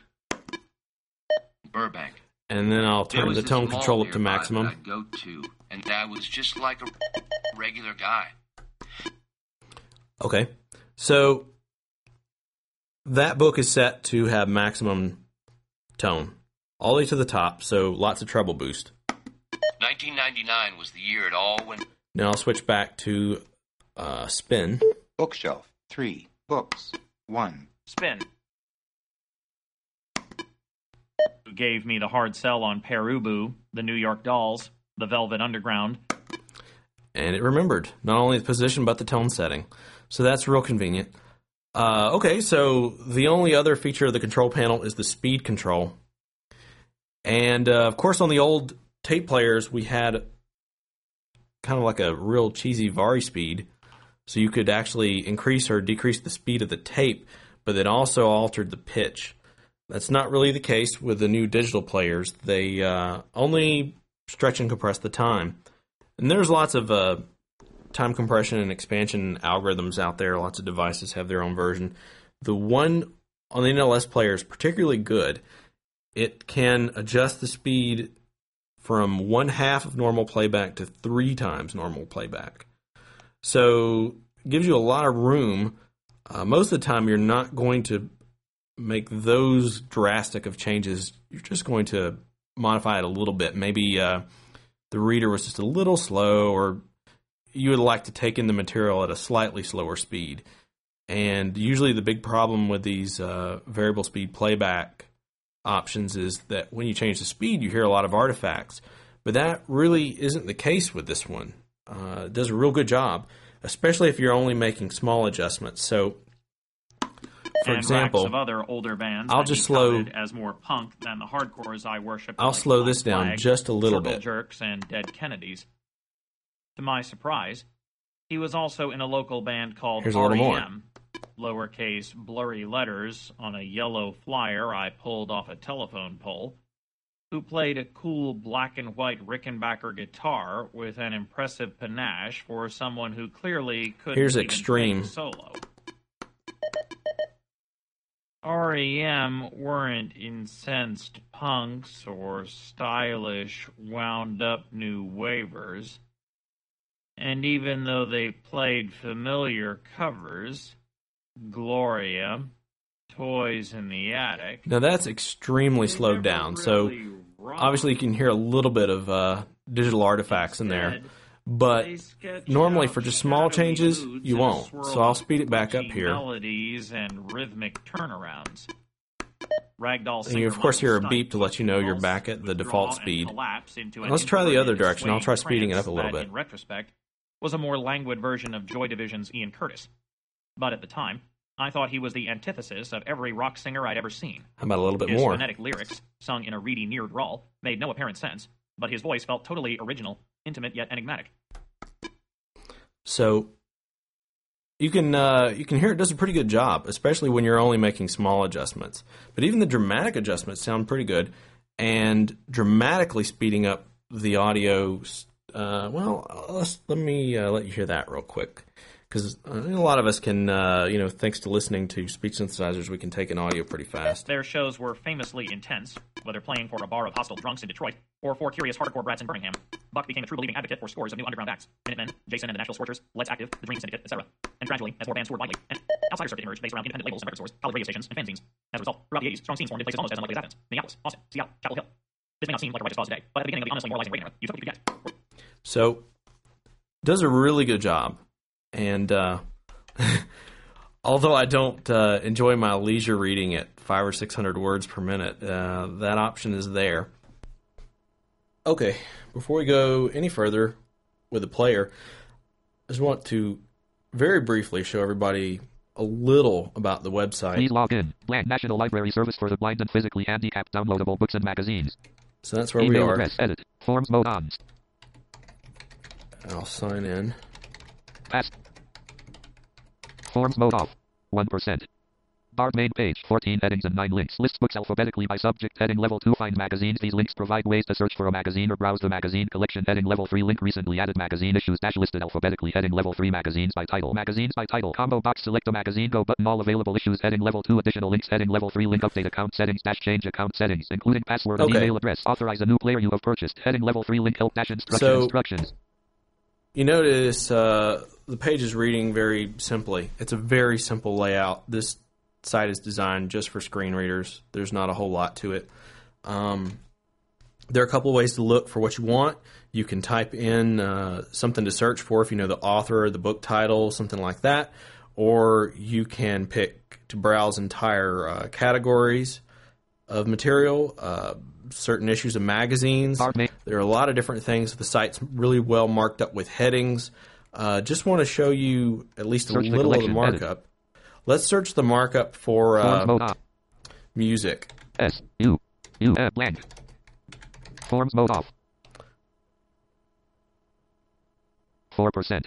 Burbank. And then I'll There turn was the this tone mall control up to nearby maximum. that I'd go to, and I was just like a regular guy. Okay. So that book is set to have maximum tone, all the way to the top, so lots of treble boost. 1999 was the year it all went. Now I'll switch back to spin. Bookshelf. 3 Books. 1. Spin. Who gave me the hard sell on Perubu, the New York Dolls, the Velvet Underground. And it remembered not only the position but the tone setting. So that's real convenient. Okay, so the only other feature of the control panel is the speed control. And of course on the old tape players we had kind of like a real cheesy vari speed. So you could actually increase or decrease the speed of the tape, but it also altered the pitch. That's not really the case with the new digital players. They only stretch and compress the time. And there's lots of time compression and expansion algorithms out there. Lots of devices have their own version. The one on the NLS player is particularly good. It can adjust the speed from 1/2 of normal playback to 3 times normal playback. So it gives you a lot of room. Most of the time you're not going to make those drastic of changes. You're just going to modify it a little bit. Maybe the reader was just a little slow, or you would like to take in the material at a slightly slower speed. And usually the big problem with these variable speed playback options is that when you change the speed, you hear a lot of artifacts. But that really isn't the case with this one. It does a real good job, especially if you're only making small adjustments. So, for example, of other older bands I'll just slow as more punk than the hardcores I worship. I'll like slow Black this down Flag, just a little Circle bit. Jerks and Dead Kennedys. To my surprise, he was also in a local band called Here's a little more. REM. Lowercase blurry letters on a yellow flyer I pulled off a telephone pole, who played a cool black and white Rickenbacker guitar with an impressive panache for someone who clearly couldn't Here's even extreme. play solo. REM weren't incensed punks or stylish, wound-up new wavers. And even though they played familiar covers, Gloria, Toys in the Attic... Now that's extremely slowed down, so obviously you can hear a little bit of digital artifacts in there. But normally for just small changes, you won't. So I'll speed it back up here. Melodies and rhythmic turnarounds. Ragdoll and you of course hear a beep to let you know you're back at the default speed. Let's try the other direction. I'll try speeding it up a little bit. In retrospect, was a more languid version of Joy Division's Ian Curtis. But at the time, I thought he was the antithesis of every rock singer I'd ever seen. How about a little bit his more? His phonetic lyrics, sung in a reedy, near drawl, made no apparent sense, but his voice felt totally original, intimate yet enigmatic. So you can hear it does a pretty good job, especially when you're only making small adjustments. But even the dramatic adjustments sound pretty good, and dramatically speeding up the audio. Let me let you hear that real quick. Because a lot of us can, thanks to listening to speech synthesizers, we can take an audio pretty fast. Their shows were famously intense, whether playing for a bar of hostile drunks in Detroit or for curious hardcore brats in Birmingham. Buck became a true believing advocate for scores of new underground acts: Minutemen, Jason and the Nashville Scorchers, Let's Active, The Dream Syndicate, etc. And gradually, as more bands toured widely, an outsider circuit emerged based around independent labels and record stores, college radio stations, and fanzines. As a result, throughout the 80s, strong scenes formed in places almost as unlikely as Athens, Minneapolis, Austin, Seattle, Chapel Hill. This may not seem like a righteous cause today, but at the beginning of the honestly moralizing Reagan era, you took what you could get. So, does a really good job, and although I don't enjoy my leisure reading at 500 or 600 words per minute, that option is there. Okay, before we go any further with the player, I just want to very briefly show everybody a little about the website. Please log in. Blank National Library Service for the Blind and Physically Handicapped. Downloadable books and magazines. So that's where Email we are. Address, edit. Forms mode on. I'll sign in. Pass. Forms mode off. 1%. Barred main page, 14 headings and 9 links. Lists books alphabetically by subject. Heading level 2, find magazines. These links provide ways to search for a magazine or browse the magazine collection. Heading level 3, link recently added magazine issues dash listed alphabetically. Heading level 3, magazines by title. Magazines by title. Combo box, select a magazine. Go button, all available issues. Heading level 2, additional links. Heading level 3, link update account settings dash change account settings, including password and email address. Authorize a new player you have purchased. Heading level 3, link help dash instructions. You notice the page is reading very simply. It's a very simple layout. This site is designed just for screen readers. There's not a whole lot to it. There are a couple of ways to look for what you want. You can type in something to search for if you know the author or the book title, something like that. Or you can pick to browse entire categories of material, certain issues of magazines. There are a lot of different things. The site's really well marked up with headings. Just want to show you at least a little of the markup. Edit. Let's search the markup for music. S-U-U-M blank. Forms mode off. 4%.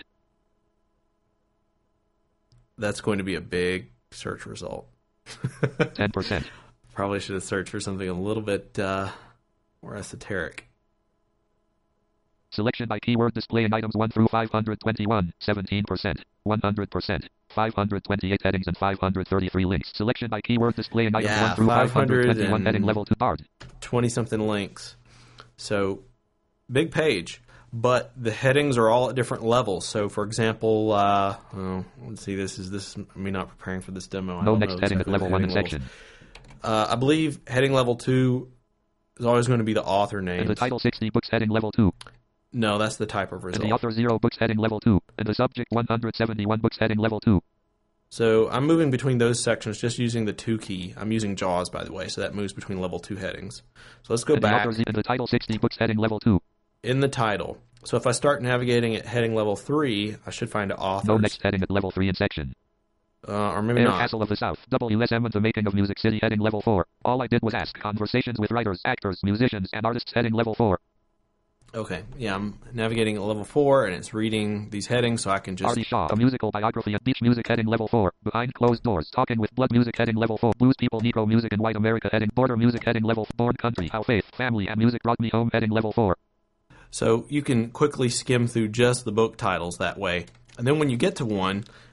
That's going to be a big search result. 10%. Probably should have searched for something a little bit more esoteric. Selection by keyword display in items 1 through 521, 17%, 100%, 528 headings and 533 links. Selection by keyword display in items 1 through 521, heading level 2 barred. 20-something links. So, big page, but the headings are all at different levels. So, for example, let's see, this is me not preparing for this demo. No next heading at level 1 in section. I believe heading level 2 is always going to be the author name. And the title 60 books heading level 2. No, that's the type of result. And the author 0 books heading level 2. And the subject 171 books heading level 2. So I'm moving between those sections just using the 2 key. I'm using JAWS, by the way, so that moves between level 2 headings. So let's go back. And the title 60 books heading level 2. In the title. So if I start navigating at heading level 3, I should find authors. No next heading at level 3 in section. Or maybe not. Castle of the South, WSM and the Making of Music City heading level 4. All I did was ask conversations with writers, actors, musicians, and artists heading level 4. Okay, yeah, I'm navigating at level 4, and it's reading these headings, so I can just... Artie Shaw, a musical biography and beach music heading level 4. Behind closed doors, talking with blood music heading level 4. Blues people, Negro music and white America heading border music heading level 4. Born country, how faith, family, and music brought me home heading level 4. So you can quickly skim through just the book titles that way. And then when you get to one,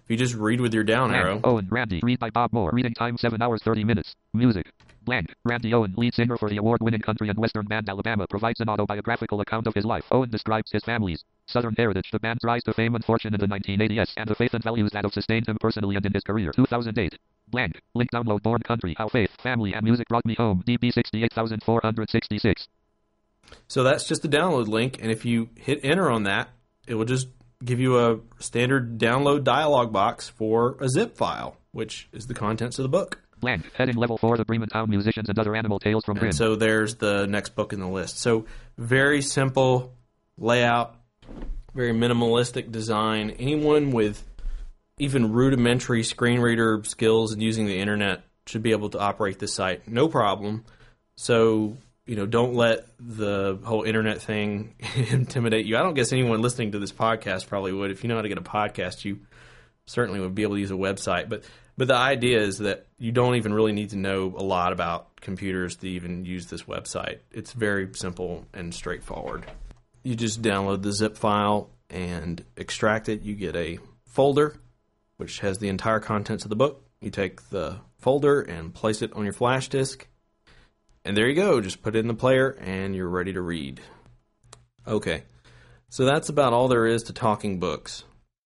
If you just read with your down Blank. arrow. Owen, Randy. Read by Bob Moore. Reading time 7 hours 30 minutes. Music. Blank. Randy Owen, lead singer for the award-winning country and western band Alabama, provides an autobiographical account of his life. Owen describes his family's Southern heritage, the band's rise to fame and fortune in the 1980s, and the faith and values that have sustained him personally and in his career. 2008. Blank. Link download Born Country, How Faith, Family, and Music Brought Me Home. DB 68466. So that's just the download link, and if you hit enter on that, it will just give you a standard download dialog box for a zip file, which is the contents of the book. Blank. Heading level 4, the Brementown Musicians and Other Animal Tales from Grimm. And so there's the next book in the list. So very simple layout, very minimalistic design. Anyone with even rudimentary screen reader skills and using the internet should be able to operate this site, no problem. So, don't let the whole internet thing intimidate you. I don't guess anyone listening to this podcast probably would. If you know how to get a podcast, you certainly would be able to use a website. But the idea is that you don't even really need to know a lot about computers to even use this website. It's very simple and straightforward. You just download the zip file and extract it. You get a folder which has the entire contents of the book. You take the folder and place it on your flash disk. And there you go. Just put it in the player and you're ready to read. Okay. So that's about all there is to talking books.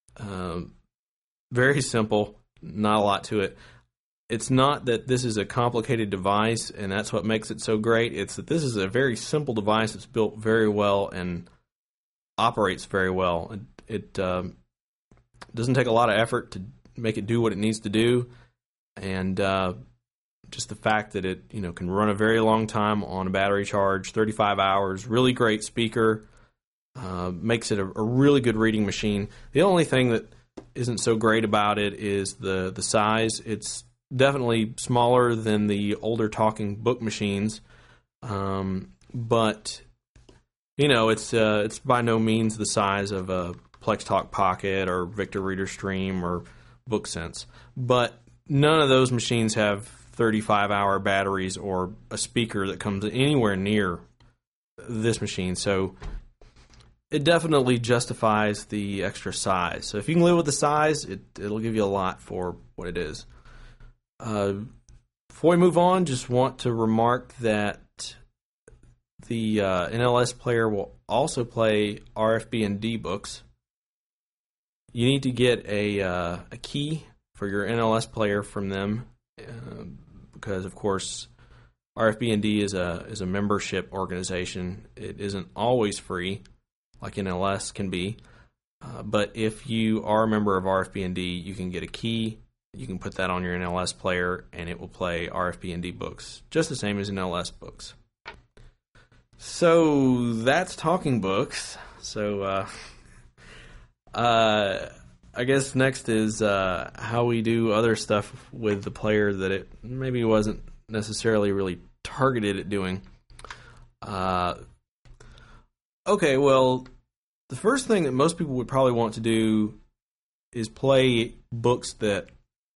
Very simple. Not a lot to it. It's not that this is a complicated device and that's what makes it so great. It's that this is a very simple device that's built very well and operates very well. It doesn't take a lot of effort to make it do what it needs to do. And just the fact that it can run a very long time on a battery charge, 35 hours, really great speaker, makes it a really good reading machine. The only thing that isn't so great about it is the size. It's definitely smaller than the older talking book machines, but it's by no means the size of a Plex Talk Pocket or Victor Reader Stream or BookSense. But none of those machines have 35-hour batteries or a speaker that comes anywhere near this machine. So it definitely justifies the extra size. So if you can live with the size, it'll give you a lot for what it is. Before we move on, just want to remark that the NLS player will also play RFB&D books. You need to get a key for your NLS player from them because, of course, RFB&D is a membership organization. It isn't always free, like NLS can be. But if you are a member of RFB&D, you can get a key. You can put that on your NLS player, and it will play RFB&D books, just the same as NLS books. So that's talking books. So I guess next is how we do other stuff with the player that it maybe wasn't necessarily really targeted at doing. Okay, well, the first thing that most people would probably want to do is play books that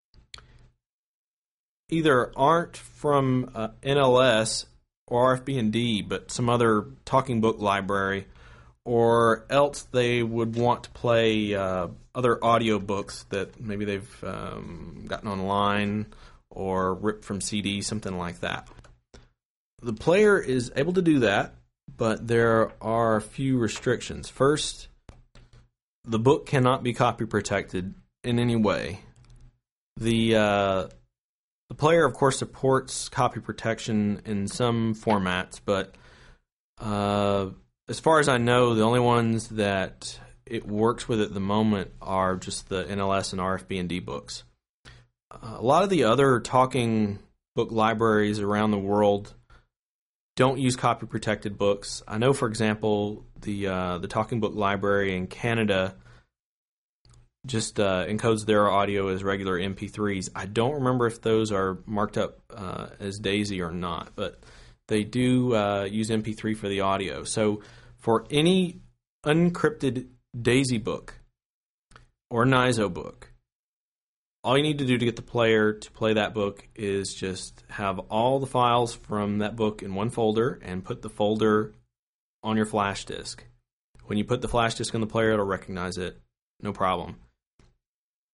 either aren't from NLS or RFB&D, but some other talking book library, or else they would want to play other audio books that maybe they've gotten online or ripped from CD, something like that. The player is able to do that, but there are a few restrictions. First, the book cannot be copy protected in any way. The player, of course, supports copy protection in some formats, but as far as I know, the only ones that it works with at the moment are just the NLS and RFB&D books. A lot of the other talking book libraries around the world don't use copy-protected books. I know, for example, the Talking Book Library in Canada just encodes their audio as regular MP3s. I don't remember if those are marked up as DAISY or not, but they do use MP3 for the audio. So for any unencrypted DAISY book or NIZO book, all you need to do to get the player to play that book is just have all the files from that book in one folder and put the folder on your flash disk. When you put the flash disk on the player, it'll recognize it, no problem.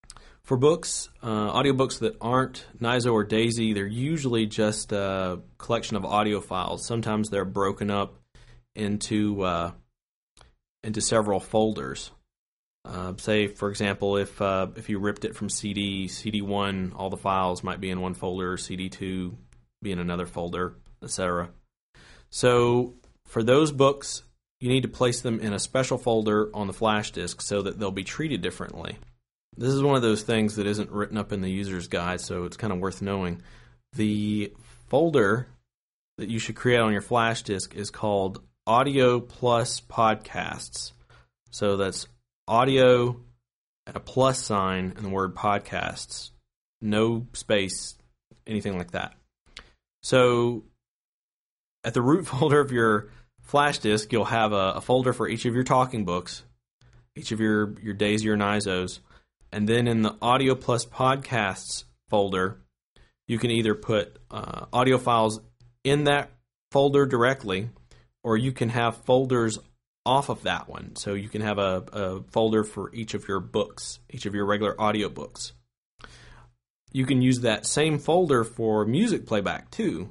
For books, audiobooks that aren't Nizo or Daisy, they're usually just a collection of audio files. Sometimes they're broken up into several folders. Say, for example, if you ripped it from CD1, all the files might be in one folder, CD2 be in another folder, etc. So for those books, you need to place them in a special folder on the flash disk so that they'll be treated differently. This is one of those things that isn't written up in the user's guide, so it's kind of worth knowing. The folder that you should create on your flash disk is called Audio Plus Podcasts. So that's audio and a plus sign and the word podcasts. No space, anything like that. So at the root folder of your flash disk, you'll have a folder for each of your talking books, each of your Daisy or Nizos. And then in the Audio Plus Podcasts folder, you can either put audio files in that folder directly, or you can have folders off of that one. So you can have a folder for each of your books, each of your regular audio books. You can use that same folder for music playback too.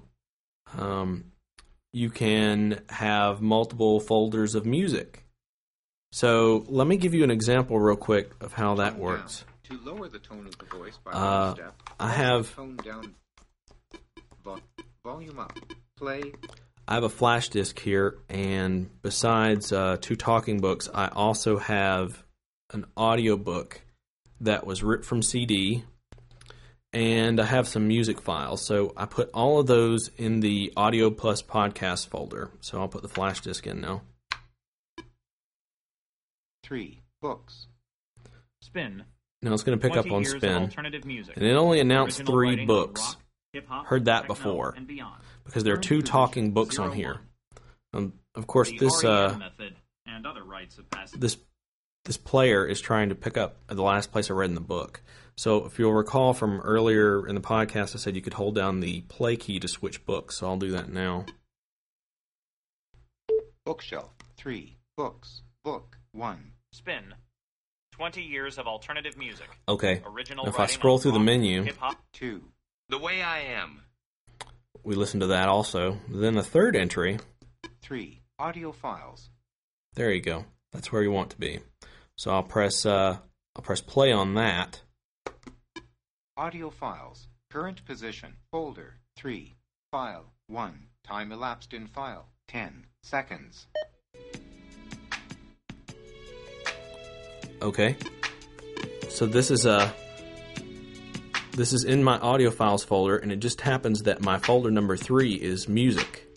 You can have multiple folders of music. So let me give you an example real quick of how that works. To lower the tone of the voice by one step, I have tone down, volume up, play. I have a flash disk here, and besides 2 talking books, I also have an audio book that was ripped from CD, and I have some music files. So I put all of those in the Audio Plus Podcast folder. So I'll put the flash disk in now. 3 books. Spin. Now it's going to pick up 20 on years of Spin. alternative music. And it only announced Original 3 writing on books. rock, hip-hop, Heard that techno, before. and beyond. Because there are 2 talking books on here. Of course, The this REM method and other rites of passage. this player is trying to pick up the last place I read in the book. So if you'll recall from earlier in the podcast, I said you could hold down the play key to switch books. So I'll do that now. Bookshelf. 3 books. Book 1. Spin. 20 years of alternative music. Okay. Original Now if I writing scroll on through the rock, menu, hip-hop. 2. The Way I Am. we listen to that also. Then the third entry, 3 audio files. there you go. That's where you want to be. So I'll press play on that. Audio files. Current position. Folder. 3. File. 1. Time elapsed in file. 10 seconds. Okay. So this is in my audio files folder, and it just happens that my folder number 3 is music.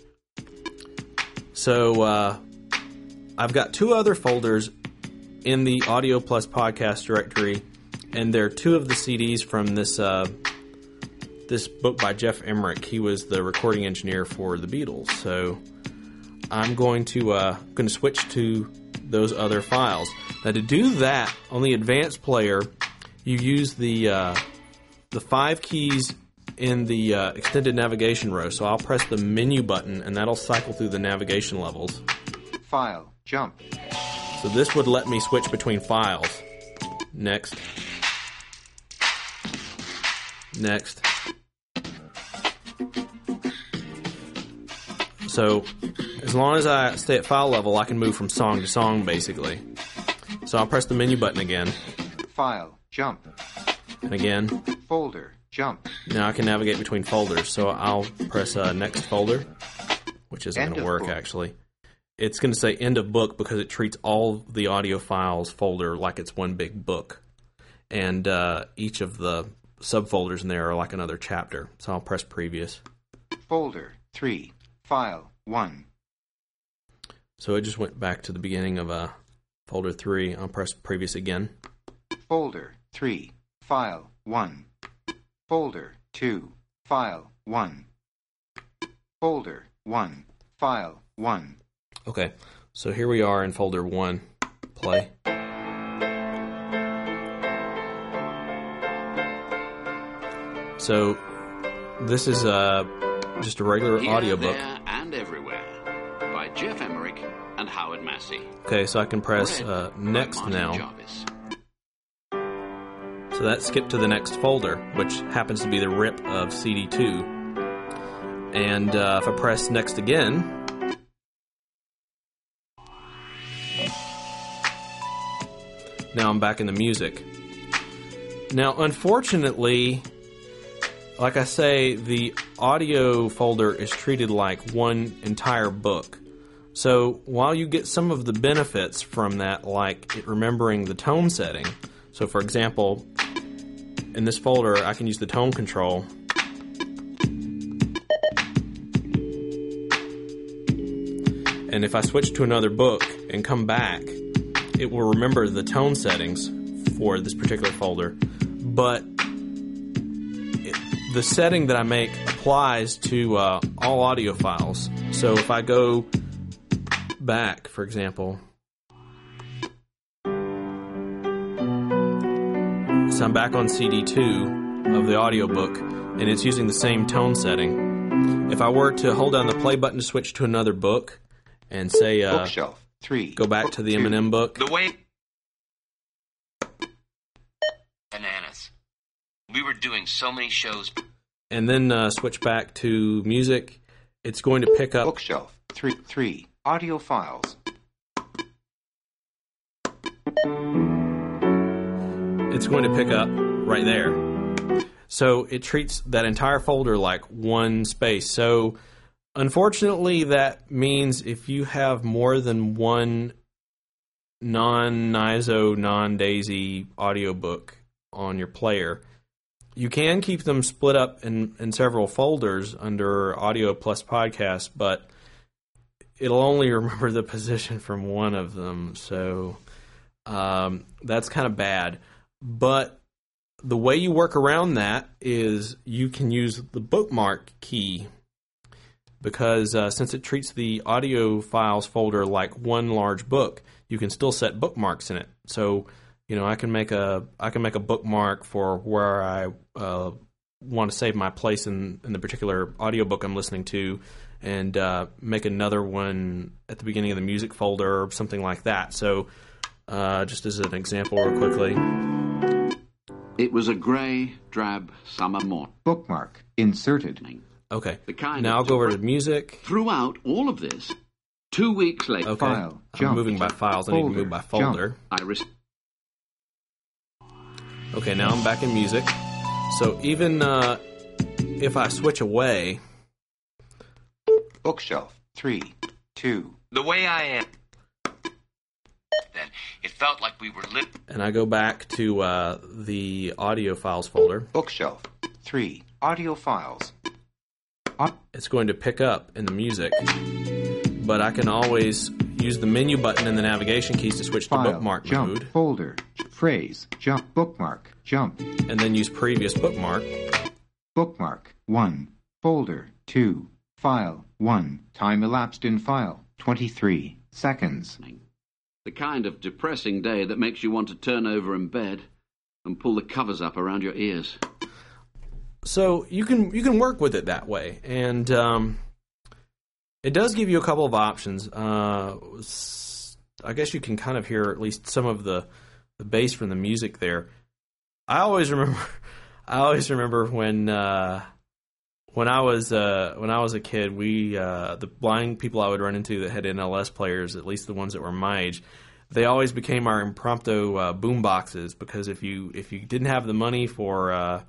So I've got 2 other folders in the Audio Plus Podcast directory, and they're 2 of the CDs from this book by Jeff Emmerich. He was the recording engineer for the Beatles. So I'm going to switch to those other files. Now to do that on the advanced player, you use the 5 keys in the extended navigation row. So I'll press the menu button, and that'll cycle through the navigation levels. File. Jump. So this would let me switch between files. Next. Next. So as long as I stay at file level, I can move from song to song, basically. So I'll press the menu button again. File. Jump. And again. Folder. Jump. Now I can navigate between folders. So I'll press next folder, which isn't going to work, book. actually. It's going to say end of book because it treats all the audio files folder like it's one big book. And each of the subfolders in there are like another chapter. So I'll press previous. Folder. 3. File. 1. So it just went back to the beginning of folder 3. I'll press previous again. Folder. 3. File. 1. Folder. 2. File. 1. Folder. 1. File. 1. Okay, so here we are in folder 1. Play. So this is just a regular Here, audiobook. There, and Everywhere by Jeff Emmerich and Howard Massey. Okay, so I can press Read by next Martin now. Jarvis. So that skipped to the next folder, which happens to be the RIP of CD2. And if I press next again, now I'm back in the music. Now, unfortunately, like I say, the audio folder is treated like one entire book. So while you get some of the benefits from that, like it remembering the tone setting, so for example, in this folder, I can use the tone control. And if I switch to another book and come back, it will remember the tone settings for this particular folder. But the setting that I make applies to all audio files. So if I go back, for example, so I'm back on CD2 of the audiobook, and it's using the same tone setting. If I were to hold down the play button to switch to another book, and say, Bookshelf 3. Go back to the Eminem book. The way... Bananas. We were doing so many shows. And then switch back to music. It's going to pick up... Bookshelf 3. Audio files. It's going to pick up right there. So it treats that entire folder like one space. So unfortunately, that means if you have more than one non-NISO, non-DAISY audiobook on your player, you can keep them split up in several folders under Audio plus Podcast, but it'll only remember the position from one of them. So that's kind of bad. But the way you work around that is you can use the bookmark key, because since it treats the audio files folder like one large book, you can still set bookmarks in it. So, I can make a bookmark for where I want to save my place in the particular audiobook I'm listening to, and make another one at the beginning of the music folder or something like that. So, just as an example, real quickly. It was a grey, drab summer morning. Bookmark inserted. Okay, now I'll go over to music. Throughout all of this, 2 weeks later... Okay, File, I'm moving by files. I need to move by folder. Okay, now I'm back in music. So even if I switch away... Bookshelf 3, 2. The way I am... Then it felt like we were lit. And I go back to the audio files folder. Bookshelf 3. Audio files. It's going to pick up in the music, but I can always use the menu button and the navigation keys to switch to bookmark jump, mode. Folder, phrase, jump, bookmark, jump. And then use previous bookmark. Bookmark 1, folder 2, file 1. Time elapsed in file 23 seconds. The kind of depressing day that makes you want to turn over in bed and pull the covers up around your ears. So you can work with it that way, and it does give you a couple of options. I guess you can kind of hear at least some of the bass from the music there. I always remember when I was a kid, the blind people I would run into that had NLS players, at least the ones that were my age, they always became our impromptu boom boxes, because if you didn't have the money for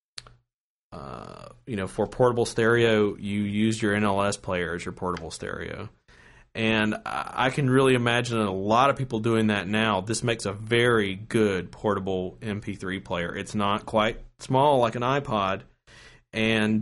portable stereo, you used your NLS player as your portable stereo. And I can really imagine a lot of people doing that now. This makes a very good portable MP3 player. It's not quite small like an iPod, and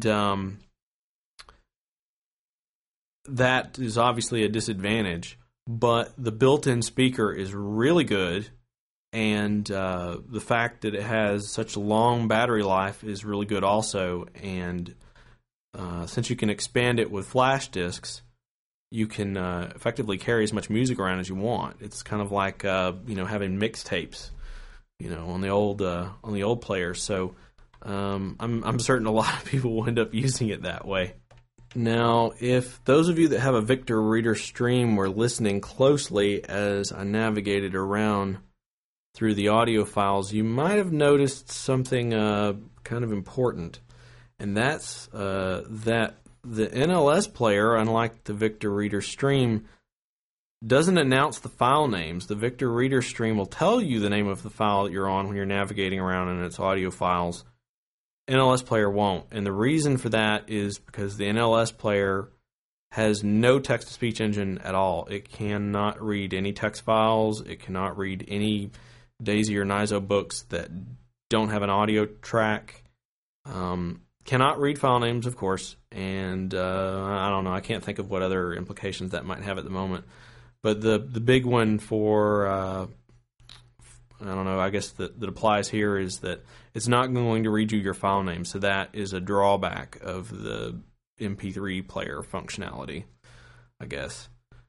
that is obviously a disadvantage. But the built-in speaker is really good, and the fact that it has such a long battery life is really good also. And since you can expand it with flash discs, you can effectively carry as much music around as you want. It's kind of like having mixtapes, on the old players. So I'm certain a lot of people will end up using it that way. Now, if those of you that have a Victor Reader Stream were listening closely as I navigated around through the audio files, you might have noticed something kind of important, and that's that the NLS player, unlike the Victor Reader Stream, doesn't announce the file names. The Victor Reader Stream will tell you the name of the file that you're on when you're navigating around in its audio files. NLS player won't, and the reason for that is because the NLS player has no text-to-speech engine at all. It cannot read any text files. It cannot read any DAISY or NIZO books that don't have an audio track. Cannot read file names, of course, and I don't know. I can't think of what other implications that might have at the moment. But the big one for, I don't know, I guess that applies here is that it's not going to read you your file name. So that is a drawback of the MP3 player functionality, I guess.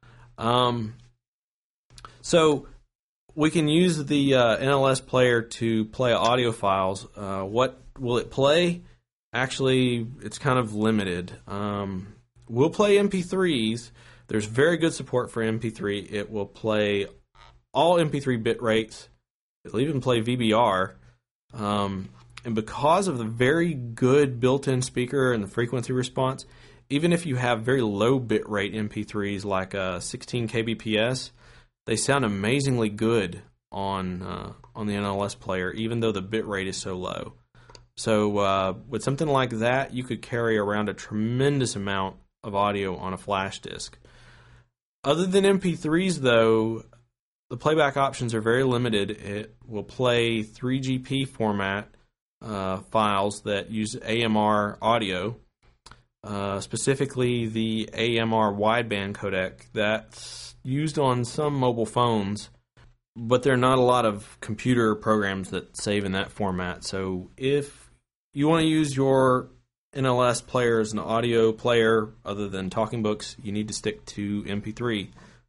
So we can use the NLS player to play audio files. What will it play? Actually, it's kind of limited. We'll play MP3s. There's very good support for MP3. It will play all MP3 bit rates. It'll even play VBR. And because of the very good built-in speaker and the frequency response, even if you have very low bit rate MP3s like 16 kbps, they sound amazingly good on the NLS player, even though the bit rate is so low. So with something like that, you could carry around a tremendous amount of audio on a flash disk. Other than MP3s, though, the playback options are very limited. It will play 3GP format files that use AMR audio, specifically the AMR wideband codec that's used on some mobile phones, but there are not a lot of computer programs that save in that format. So if you want to use your NLS player as an audio player other than talking books, you need to stick to MP3.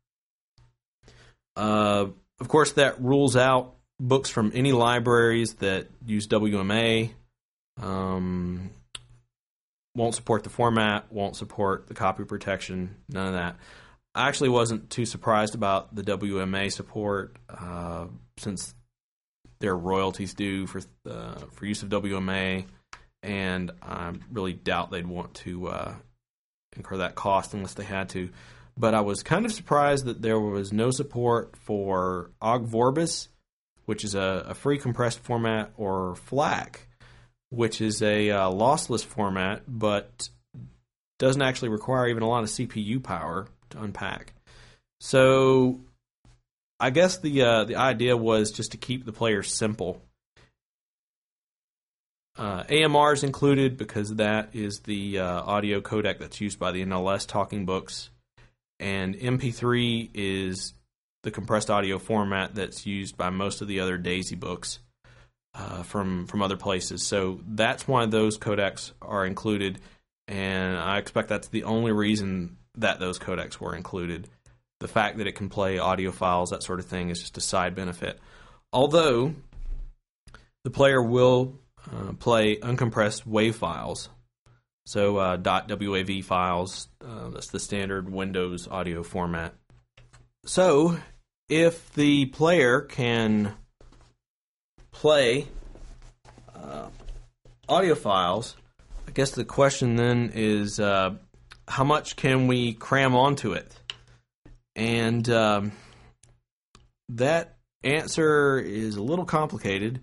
Of course, that rules out books from any libraries that use WMA, won't support the format, won't support the copy protection, none of that. I actually wasn't too surprised about the WMA support since there are royalties due for use of WMA, and I really doubt they'd want to incur that cost unless they had to. But I was kind of surprised that there was no support for Ogg Vorbis, which is a free compressed format, or FLAC, which is a lossless format, but doesn't actually require even a lot of CPU power to unpack. So I guess the idea was just to keep the player simple. AMR is included because that is the audio codec that's used by the NLS talking books, and MP3 is the compressed audio format that's used by most of the other DAISY books from other places. So that's why those codecs are included, and I expect that's the only reason that those codecs were included. The fact that it can play audio files, that sort of thing, is just a side benefit. Although the player will play uncompressed WAV files, so .wav files. That's the standard Windows audio format. So if the player can play audio files, I guess the question then is how much can we cram onto it? And that answer is a little complicated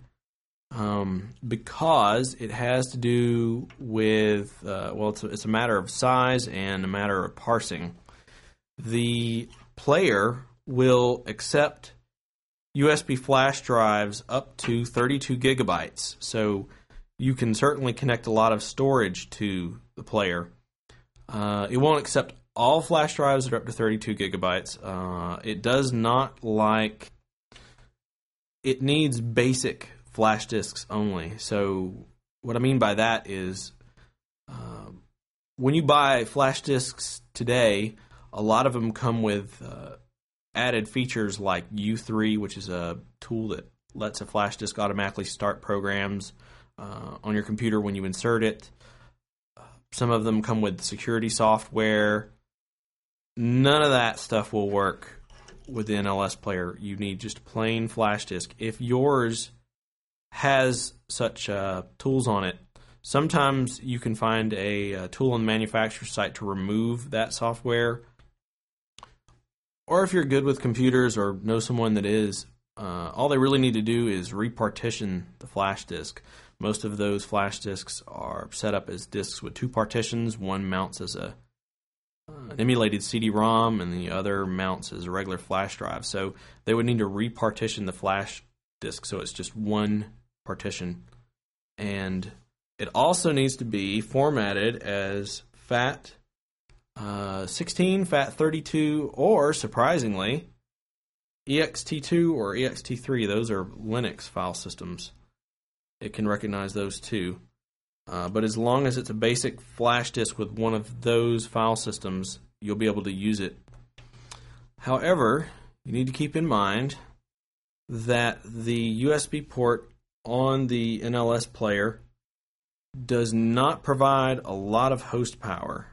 because it has to do with, it's a matter of size and a matter of parsing. The player will accept USB flash drives up to 32 gigabytes, so you can certainly connect a lot of storage to the player. It won't accept all flash drives that are up to 32 gigabytes. It does not like... It needs basic flash disks only. So what I mean by that is when you buy flash disks today, a lot of them come with added features like U3, which is a tool that lets a flash disk automatically start programs on your computer when you insert it. Some of them come with security software. None of that stuff will work with the NLS player. You need just a plain flash disk. If yours has such tools on it, sometimes you can find a tool on the manufacturer's site to remove that software. Or if you're good with computers or know someone that is, all they really need to do is repartition the flash disk. Most of those flash disks are set up as disks with two partitions. One mounts as an emulated CD-ROM, and the other mounts as a regular flash drive. So they would need to repartition the flash disk so it's just one partition. And it also needs to be formatted as FAT16, FAT32, or, surprisingly, ext2 or ext3. Those are Linux file systems. It can recognize those too. But as long as it's a basic flash disk with one of those file systems, you'll be able to use it. However, you need to keep in mind that the USB port on the NLS player does not provide a lot of host power.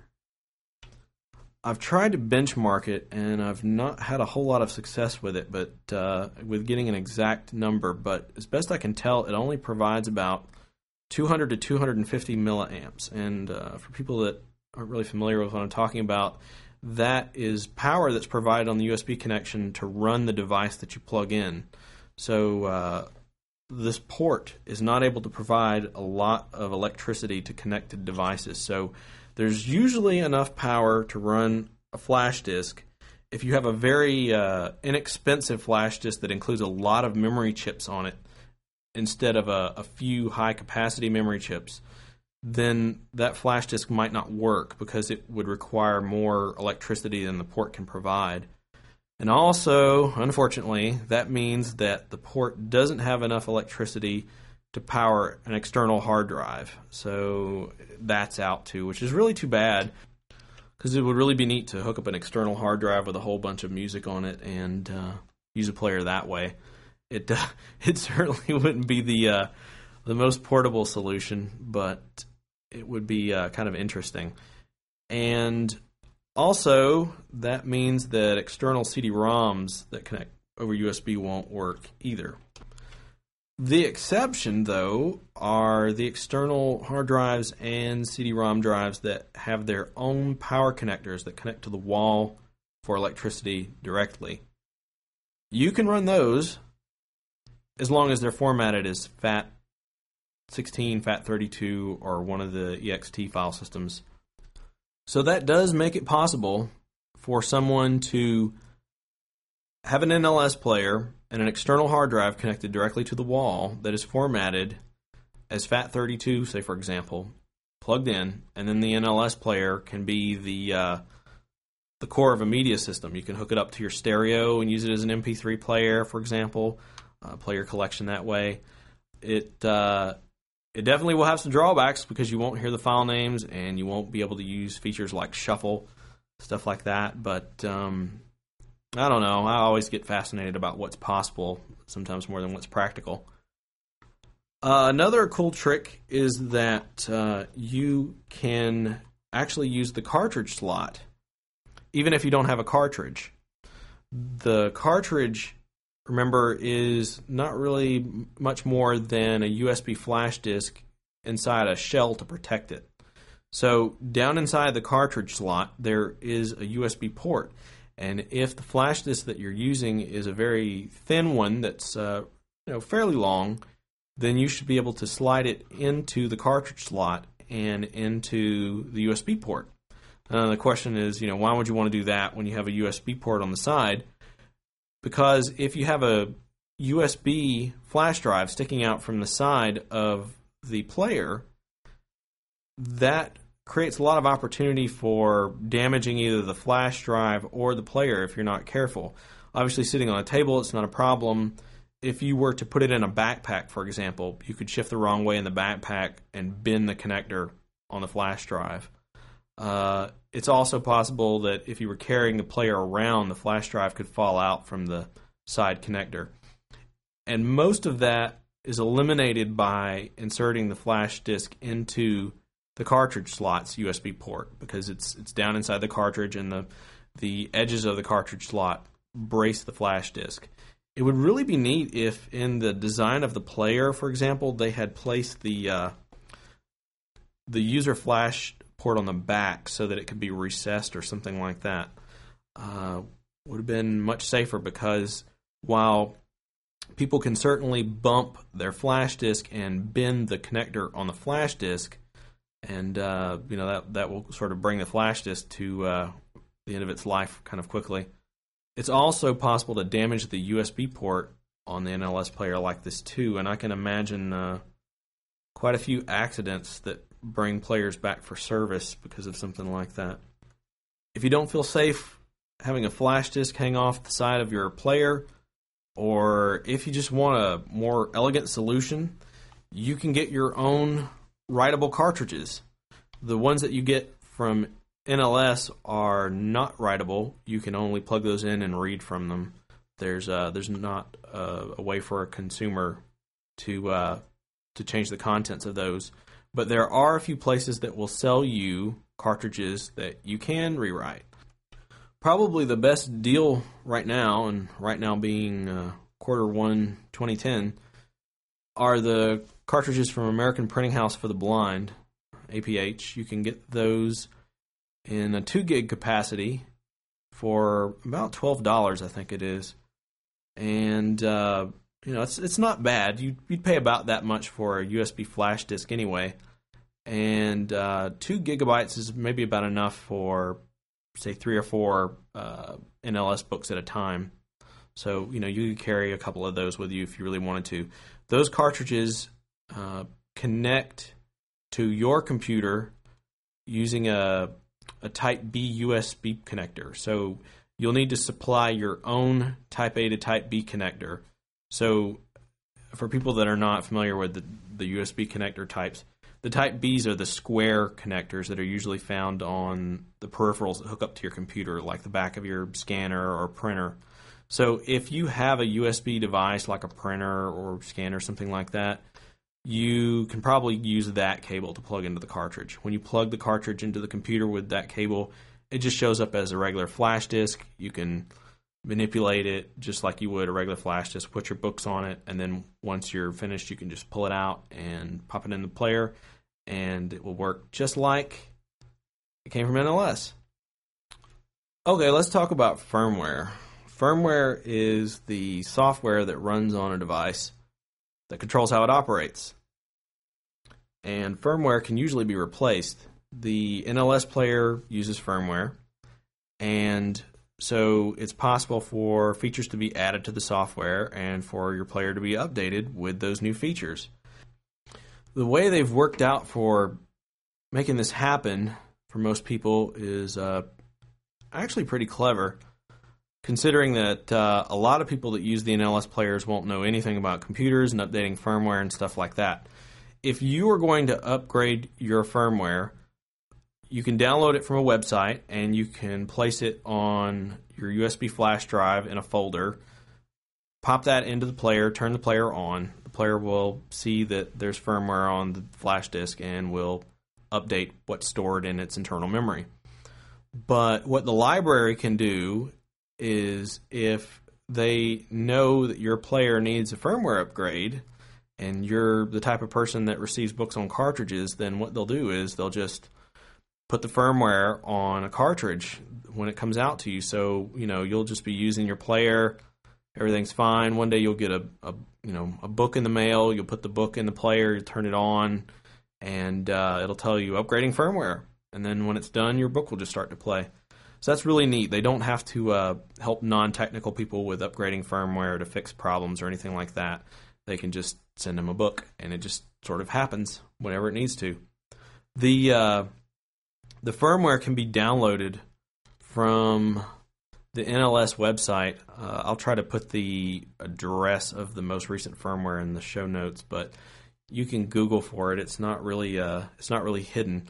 I've tried to benchmark it, and I've not had a whole lot of success with it, but with getting an exact number. But as best I can tell, it only provides about 200 to 250 milliamps. And for people that aren't really familiar with what I'm talking about, that is power that's provided on the USB connection to run the device that you plug in. So this port is not able to provide a lot of electricity to connected devices. So there's usually enough power to run a flash disk. If you have a very inexpensive flash disk that includes a lot of memory chips on it instead of a few high-capacity memory chips, then that flash disk might not work because it would require more electricity than the port can provide. And also, unfortunately, that means that the port doesn't have enough electricity to power an external hard drive. So that's out too, which is really too bad, because it would really be neat to hook up an external hard drive with a whole bunch of music on it and use a player that way. It certainly wouldn't be the most portable solution, but it would be kind of interesting. And also, that means that external CD-ROMs that connect over USB won't work either. The exception, though, are the external hard drives and CD-ROM drives that have their own power connectors that connect to the wall for electricity directly. You can run those as long as they're formatted as FAT16, FAT32, or one of the ext file systems. So that does make it possible for someone to have an NLS player and an external hard drive connected directly to the wall that is formatted as FAT32, say for example, plugged in, and then the NLS player can be the core of a media system. You can hook it up to your stereo and use it as an MP3 player, for example, play your collection that way. It definitely will have some drawbacks because you won't hear the file names and you won't be able to use features like shuffle, stuff like that, but I don't know. I always get fascinated about what's possible, sometimes more than what's practical. Another cool trick is that you can actually use the cartridge slot, even if you don't have a cartridge. The cartridge, remember, is not really much more than a USB flash disk inside a shell to protect it. So down inside the cartridge slot, there is a USB port. And if the flash disk that you're using is a very thin one that's fairly long, then you should be able to slide it into the cartridge slot and into the USB port. The question is, why would you want to do that when you have a USB port on the side? Because if you have a USB flash drive sticking out from the side of the player, that creates a lot of opportunity for damaging either the flash drive or the player if you're not careful. Obviously, sitting on a table, it's not a problem. If you were to put it in a backpack, for example, you could shift the wrong way in the backpack and bend the connector on the flash drive. It's also possible that if you were carrying the player around, the flash drive could fall out from the side connector. And most of that is eliminated by inserting the flash disk into the cartridge slot's USB port, because it's down inside the cartridge, and the edges of the cartridge slot brace the flash disk. It would really be neat if in the design of the player, for example, they had placed the user flash port on the back so that it could be recessed or something like that. Would have been much safer, because while people can certainly bump their flash disk and bend the connector on the flash disk, and that will sort of bring the flash disk to the end of its life kind of quickly. It's also possible to damage the USB port on the NLS player like this too, and I can imagine quite a few accidents that bring players back for service because of something like that. If you don't feel safe having a flash disk hang off the side of your player, or if you just want a more elegant solution, you can get your own writable cartridges. The ones that you get from NLS are not writable. You can only plug those in and read from them. There's not a way for a consumer to change the contents of those. But there are a few places that will sell you cartridges that you can rewrite. Probably the best deal right now, and right now being Q1 2010, are the cartridges from American Printing House for the Blind, APH. You can get those in a 2 gig capacity for about $12, I think it is. And it's not bad. You'd pay about that much for a USB flash disk anyway. And 2 gigabytes is maybe about enough for, say, 3 or 4 NLS books at a time. So, you could carry a couple of those with you if you really wanted to. Those cartridges connect to your computer using a Type B USB connector. So you'll need to supply your own Type A to Type B connector. So for people that are not familiar with the USB connector types, the Type Bs are the square connectors that are usually found on the peripherals that hook up to your computer, like the back of your scanner or printer. So if you have a USB device like a printer or scanner, something like that, you can probably use that cable to plug into the cartridge. When you plug the cartridge into the computer with that cable, it just shows up as a regular flash disk. You can manipulate it just like you would a regular flash disk, put your books on it, and then once you're finished, you can just pull it out and pop it in the player, and it will work just like it came from NLS. Okay, let's talk about firmware. Firmware is the software that runs on a device that controls how it operates. And firmware can usually be replaced. The NLS player uses firmware, and so it's possible for features to be added to the software and for your player to be updated with those new features. The way they've worked out for making this happen for most people is actually pretty clever, considering that a lot of people that use the NLS players won't know anything about computers and updating firmware and stuff like that. If you are going to upgrade your firmware, you can download it from a website and you can place it on your USB flash drive in a folder, pop that into the player, turn the player on. The player will see that there's firmware on the flash disk and will update what's stored in its internal memory. But what the library can do is, if they know that your player needs a firmware upgrade and you're the type of person that receives books on cartridges, then what they'll do is they'll just put the firmware on a cartridge when it comes out to you. So, you'll just be using your player, everything's fine. One day you'll get a book in the mail, you'll put the book in the player, you turn it on, and it'll tell you upgrading firmware. And then when it's done, your book will just start to play. So that's really neat. They don't have to help non-technical people with upgrading firmware to fix problems or anything like that. They can just send them a book, and it just sort of happens whenever it needs to. The firmware can be downloaded from the NLS website. I'll try to put the address of the most recent firmware in the show notes, but you can Google for it. It's not really hidden.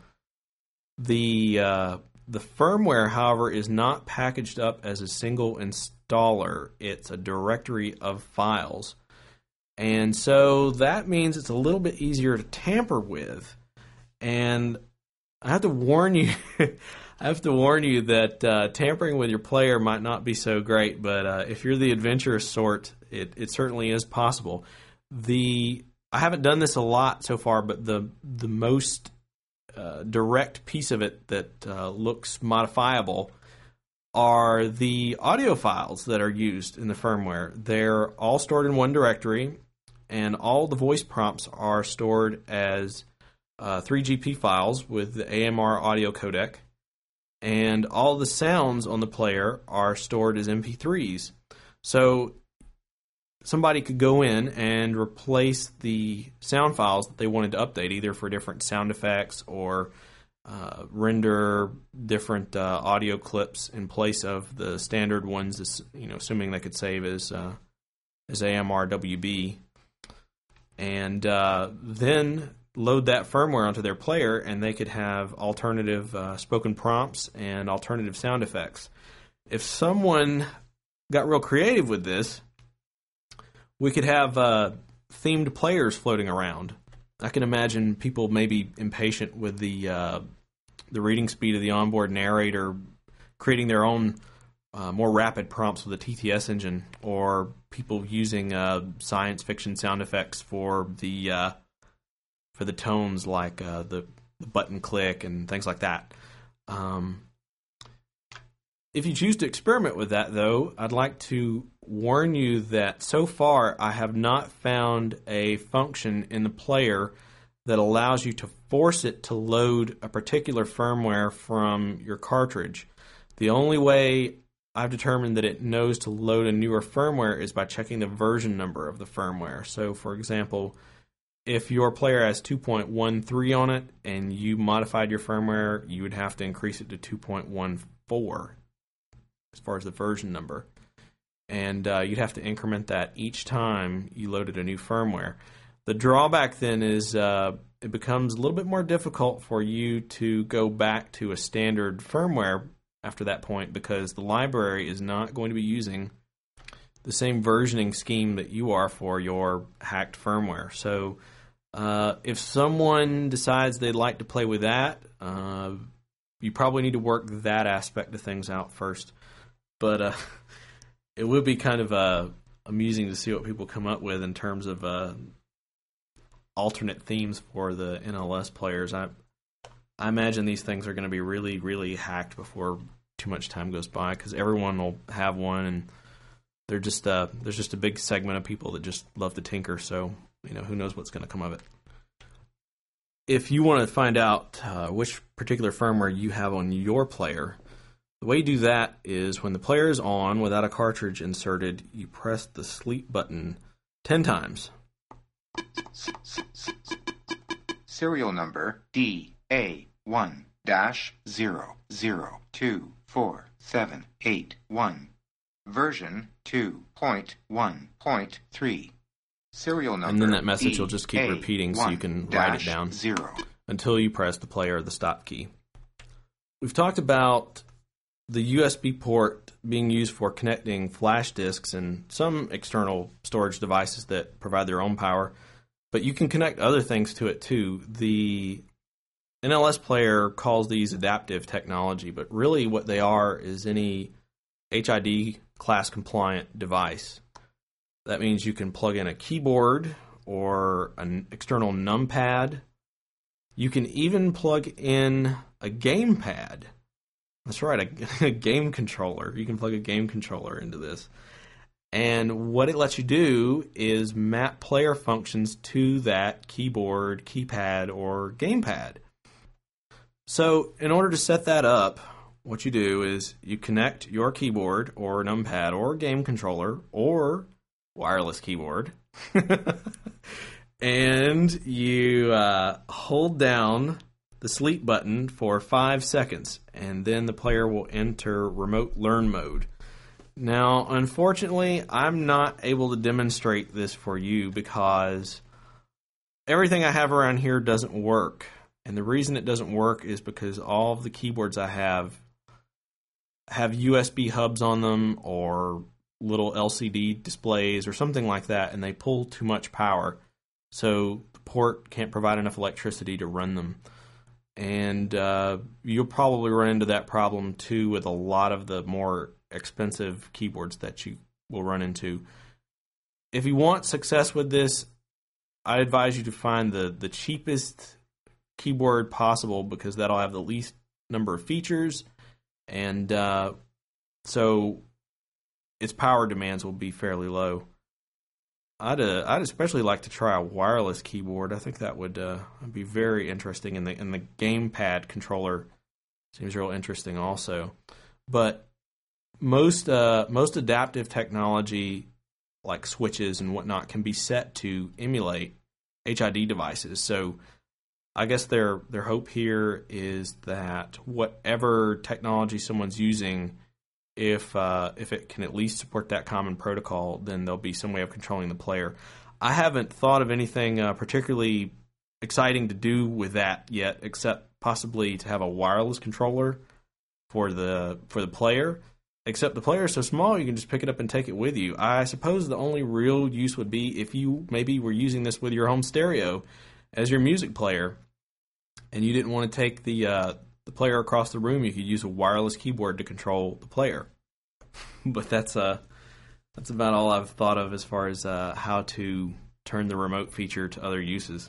The firmware, however, is not packaged up as a single installer. It's a directory of files. And so that means it's a little bit easier to tamper with. And I have to warn you. I have to warn you that tampering with your player might not be so great, but if you're the adventurous sort, it certainly is possible. I haven't done this a lot so far, but the most direct piece of it that looks modifiable are the audio files that are used in the firmware. They're all stored in one directory, and all the voice prompts are stored as 3GP files with the AMR audio codec, and all the sounds on the player are stored as MP3s. So somebody could go in and replace the sound files that they wanted to update, either for different sound effects or render different audio clips in place of the standard ones, assuming they could save as AMR WB, and then load that firmware onto their player, and they could have alternative spoken prompts and alternative sound effects. If someone got real creative with this, we could have themed players floating around. I can imagine people maybe impatient with the reading speed of the onboard narrator, creating their own more rapid prompts with a TTS engine, or people using science fiction sound effects for the tones, like the button click and things like that. If you choose to experiment with that, though, I'd like to warn you that so far I have not found a function in the player that allows you to force it to load a particular firmware from your cartridge. The only way I've determined that it knows to load a newer firmware is by checking the version number of the firmware. So, for example, if your player has 2.13 on it and you modified your firmware, you would have to increase it to 2.14 as far as the version number. And you'd have to increment that each time you loaded a new firmware. The drawback then is it becomes a little bit more difficult for you to go back to a standard firmware after that point, because the library is not going to be using the same versioning scheme that you are for your hacked firmware. So if someone decides they'd like to play with that, you probably need to work that aspect of things out first. But it would be kind of amusing to see what people come up with in terms of alternate themes for the NLS players. I imagine these things are going to be really, really hacked before too much time goes by, because everyone will have one, and there's just a big segment of people that just love to tinker. So who knows what's going to come of it. If you want to find out which particular firmware you have on your player, the way you do that is when the player is on without a cartridge inserted, you press the sleep button 10 times. Serial number DA1-00247881. Version 2.1.3. Serial number. And then that message will just keep repeating, so you can write it down until you press the play or the stop key. We've talked about the USB port being used for connecting flash disks and some external storage devices that provide their own power, but you can connect other things to it too. The NLS player calls these adaptive technology, but really what they are is any HID class compliant device. That means you can plug in a keyboard or an external numpad. You can even plug in a gamepad. That's right, a game controller. You can plug a game controller into this. And what it lets you do is map player functions to that keyboard, keypad, or gamepad. So in order to set that up, what you do is you connect your keyboard or numpad or game controller or wireless keyboard, and you hold down the sleep button for 5 seconds, and then the player will enter remote learn mode. Now, unfortunately, I'm not able to demonstrate this for you because everything I have around here doesn't work. And the reason it doesn't work is because all of the keyboards I have USB hubs on them or little LCD displays or something like that, and they pull too much power. So the port can't provide enough electricity to run them. and you'll probably run into that problem too with a lot of the more expensive keyboards that you will run into. If you want success with this, I advise you to find the cheapest keyboard possible, because that'll have the least number of features, and so its power demands will be fairly low. I'd especially like to try a wireless keyboard. I think that would be very interesting, and the gamepad controller seems real interesting also. But most adaptive technology, like switches and whatnot, can be set to emulate HID devices. So I guess their hope here is that whatever technology someone's using, if it can at least support that common protocol, then there'll be some way of controlling the player. I haven't thought of anything particularly exciting to do with that yet, except possibly to have a wireless controller for the player. Except the player is so small, you can just pick it up and take it with you. I suppose the only real use would be if you maybe were using this with your home stereo as your music player, and you didn't want to take the player across the room. You could use a wireless keyboard to control the player. But that's about all I've thought of as far as how to turn the remote feature to other uses.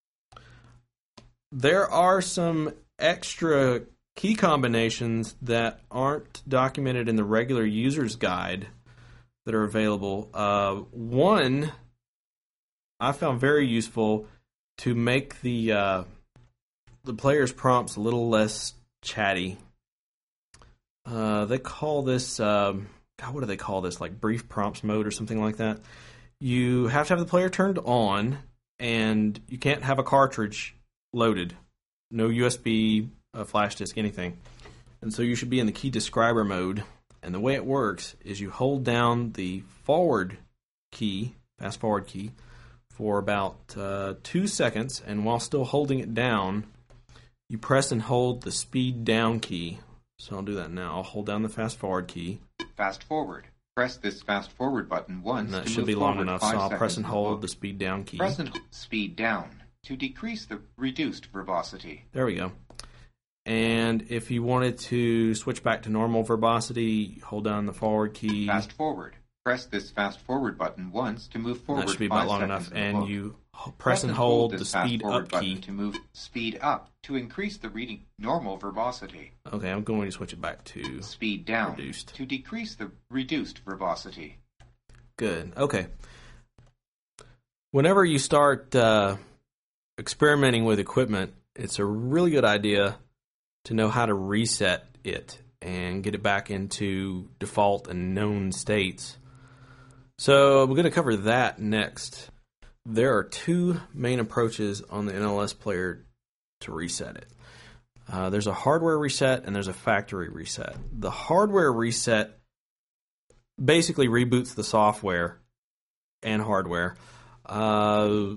There are some extra key combinations that aren't documented in the regular user's guide that are available. One I found very useful to make the player's prompts a little less chatty. They call this, what do they call this? Like brief prompts mode or something like that. You have to have the player turned on, and you can't have a cartridge loaded. No USB, flash disk, anything. And so you should be in the key describer mode. And the way it works is you hold down the forward key, fast forward key, for about 2 seconds, and while still holding it down, you press and hold the speed down key. So I'll do that now. I'll hold down the fast forward key. Fast forward. Press this fast forward button once. And that to should move be long forward enough, 5 so I'll press seconds and in the hold book. the speed down key. Press and speed down to decrease the reduced verbosity. There we go. And if you wanted to switch back to normal verbosity, hold down the forward key. Fast forward. Press this fast forward button once to move forward. That should be 5 about long seconds enough. in the And book. you press and hold the this fast speed forward up button key. to move speed up to increase the reading normal verbosity. Okay, I'm going to switch it back to Speed down reduced. to decrease the reduced verbosity. Good. Okay. Whenever you start experimenting with equipment, it's a really good idea to know how to reset it and get it back into default and known states. So we're going to cover that next. There are two main approaches on the NLS player to reset it. There's a hardware reset and there's a factory reset. The hardware reset basically reboots the software and hardware. The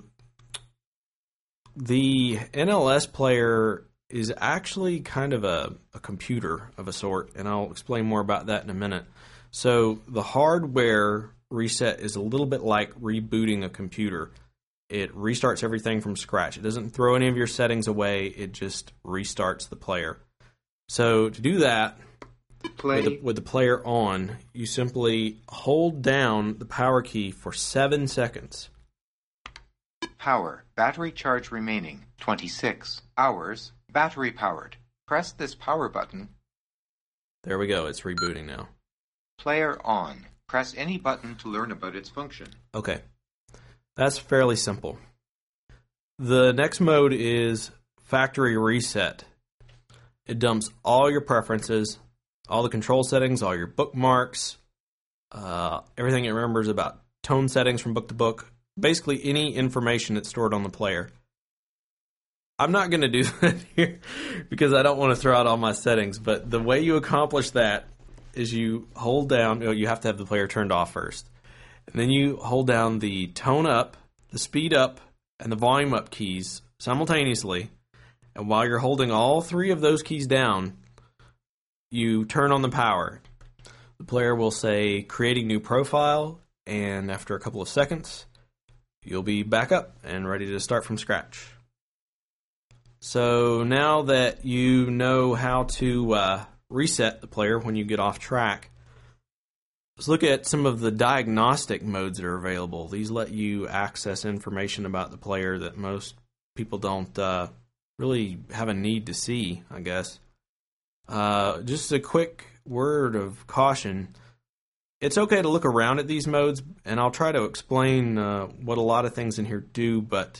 NLS player is actually kind of a computer of a sort, and I'll explain more about that in a minute. So the hardware reset is a little bit like rebooting a computer. It restarts everything from scratch. It doesn't throw any of your settings away. It just restarts the player. So to do that, with the player on, you simply hold down the power key for 7 seconds. Power. Battery charge remaining. 26 hours. Battery powered. Press this power button. There we go. It's rebooting now. Player on. Press any button to learn about its function. Okay. That's fairly simple. The next mode is factory reset. It dumps all your preferences, all the control settings, all your bookmarks, everything it remembers about tone settings from book to book, basically any information that's stored on the player. I'm not going to do that here because I don't want to throw out all my settings, but the way you accomplish that is you hold down, you have to have the player turned off first, and then you hold down the tone up, the speed up, and the volume up keys simultaneously, and while you're holding all three of those keys down, you turn on the power. The player will say, creating new profile, and after a couple of seconds, you'll be back up and ready to start from scratch. So now that you know how to reset the player when you get off track, let's look at some of the diagnostic modes that are available. These let you access information about the player that most people don't really have a need to see, I guess. Just a quick word of caution. It's okay to look around at these modes, and I'll try to explain what a lot of things in here do, but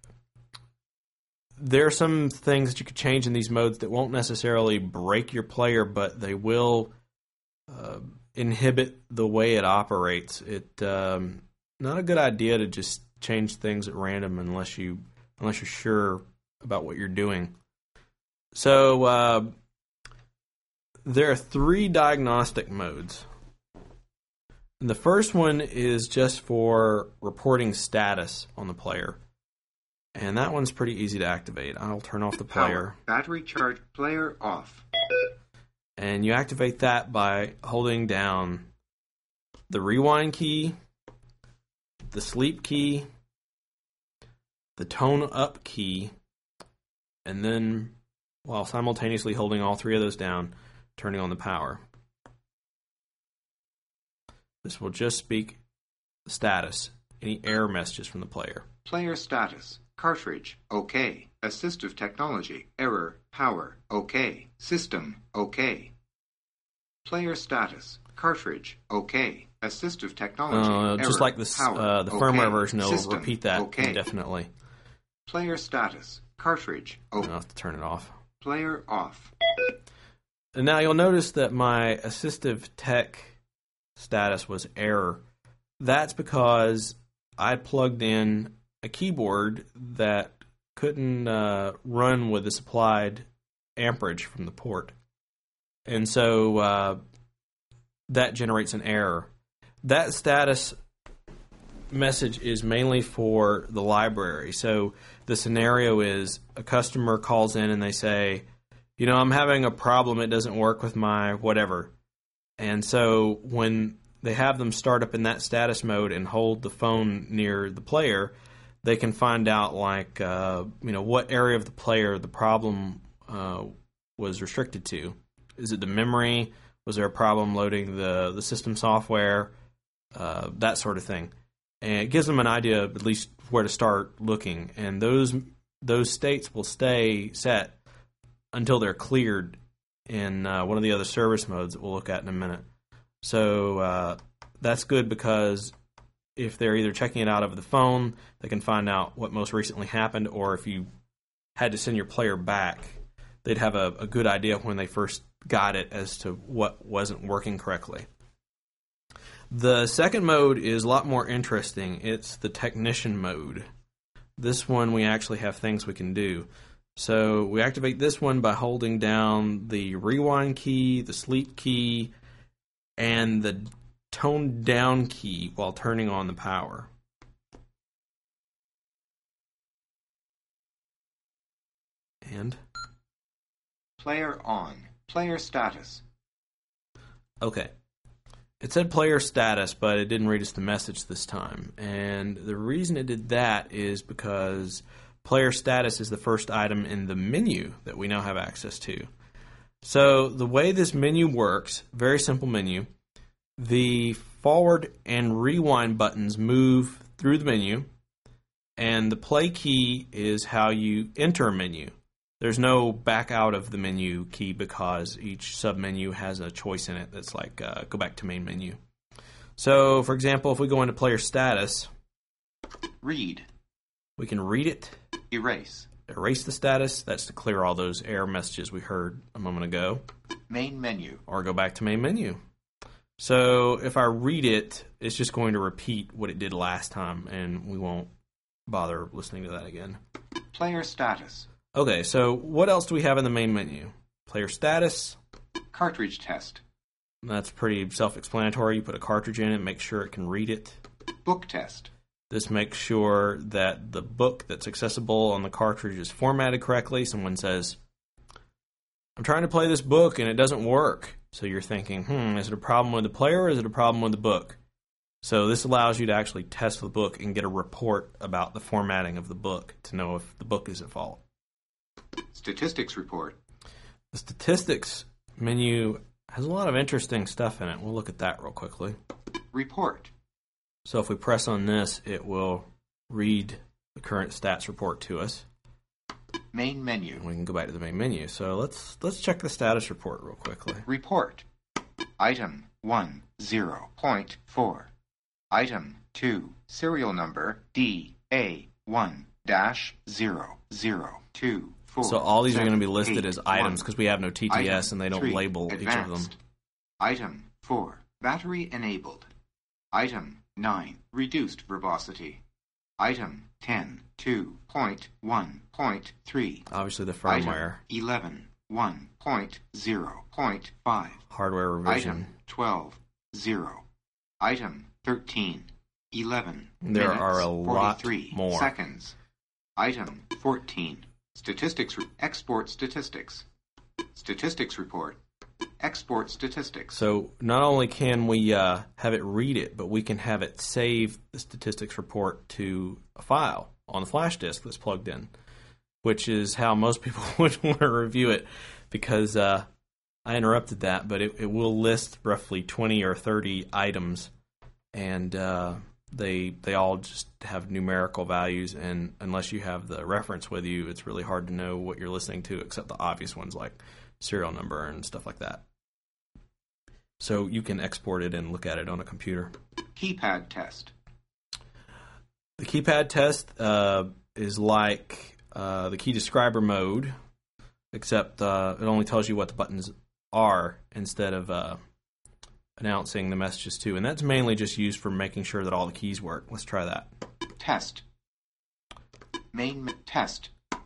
there are some things that you could change in these modes that won't necessarily break your player, but they will inhibit the way it operates. It's not a good idea to just change things at random unless you're sure about what you're doing. So there are 3 diagnostic modes. And the first one is just for reporting status on the player. And that one's pretty easy to activate. I'll turn off the player. Battery charged player off. And you activate that by holding down the rewind key, the sleep key, the tone up key, and then, while simultaneously holding all 3 of those down, turning on the power. This will just speak the status, any error messages from the player. Player status. Cartridge. OK. Assistive technology. Error. Power. OK. System. OK. Player status. Cartridge. OK. Assistive technology. Just error, like this, power, the firmware OK. version, it'll System, repeat that OK. indefinitely. Player status. Cartridge. I'll have to turn it off. Player off. And now you'll notice that my assistive tech status was error. That's because I plugged in a keyboard that couldn't run with the supplied amperage from the port. And so that generates an error. That status message is mainly for the library. So the scenario is a customer calls in and they say, I'm having a problem, it doesn't work with my whatever. And so when they have them start up in that status mode and hold the phone near the player, they can find out what area of the player the problem was restricted to. Is it the memory? Was there a problem loading the system software? That sort of thing. And it gives them an idea of at least where to start looking. And those states will stay set until they're cleared in one of the other service modes that we'll look at in a minute. So that's good because if they're either checking it out over the phone, they can find out what most recently happened, or if you had to send your player back, they'd have a good idea when they first got it as to what wasn't working correctly. The second mode is a lot more interesting. It's the technician mode. This one we actually have things we can do. So we activate this one by holding down the rewind key, the sleep key, and the tone down key while turning on the power. And? Player on. Player status. Okay. It said player status, but it didn't read us the message this time. And the reason it did that is because player status is the first item in the menu that we now have access to. So the way this menu works, very simple menu, the forward and rewind buttons move through the menu, and the play key is how you enter a menu. There's no back out of the menu key because each submenu has a choice in it that's like go back to main menu. So, for example, if we go into player status, Read. we can read it, Erase. erase the status, that's to clear all those error messages we heard a moment ago, Main menu. or go back to main menu. So if I read it, it's just going to repeat what it did last time, and we won't bother listening to that again. Player status. Okay, so what else do we have in the main menu? Player status. Cartridge test. That's pretty self-explanatory. You put a cartridge in it, make sure it can read it. Book test. This makes sure that the book that's accessible on the cartridge is formatted correctly. Someone says, I'm trying to play this book and it doesn't work. So you're thinking, is it a problem with the player or is it a problem with the book? So this allows you to actually test the book and get a report about the formatting of the book to know if the book is at fault. Statistics report. The statistics menu has a lot of interesting stuff in it. We'll look at that real quickly. Report. So if we press on this, it will read the current stats report to us. Main menu. And we can go back to the main menu. So let's check the status report real quickly. Report. Item 10.4. Item 2. Serial number DA1-0024. So all these are going to be listed as items because we have no TTS Item and they don't 3, label each of them. advanced. Item 4. Battery enabled. Item 9. Reduced verbosity. Item 10. 2.1.3. Obviously the firmware. Item 11. 1.0.5. Hardware revision. Item 12. 0. Item 13. 11. There minutes, are a lot 43 more. seconds. Item 14. Statistics. Export statistics. Statistics report. Export statistics. So not only can we have it read it, but we can have it save the statistics report to a file on the flash disk that's plugged in, which is how most people would want to review it, because I interrupted that, but it will list roughly 20 or 30 items, and they all just have numerical values, and unless you have the reference with you, it's really hard to know what you're listening to, except the obvious ones like serial number and stuff like that. So you can export it and look at it on a computer. Keypad test. The keypad test is like the key describer mode, except it only tells you what the buttons are instead of announcing the messages too. And that's mainly just used for making sure that all the keys work. Let's try that. Test. Main test.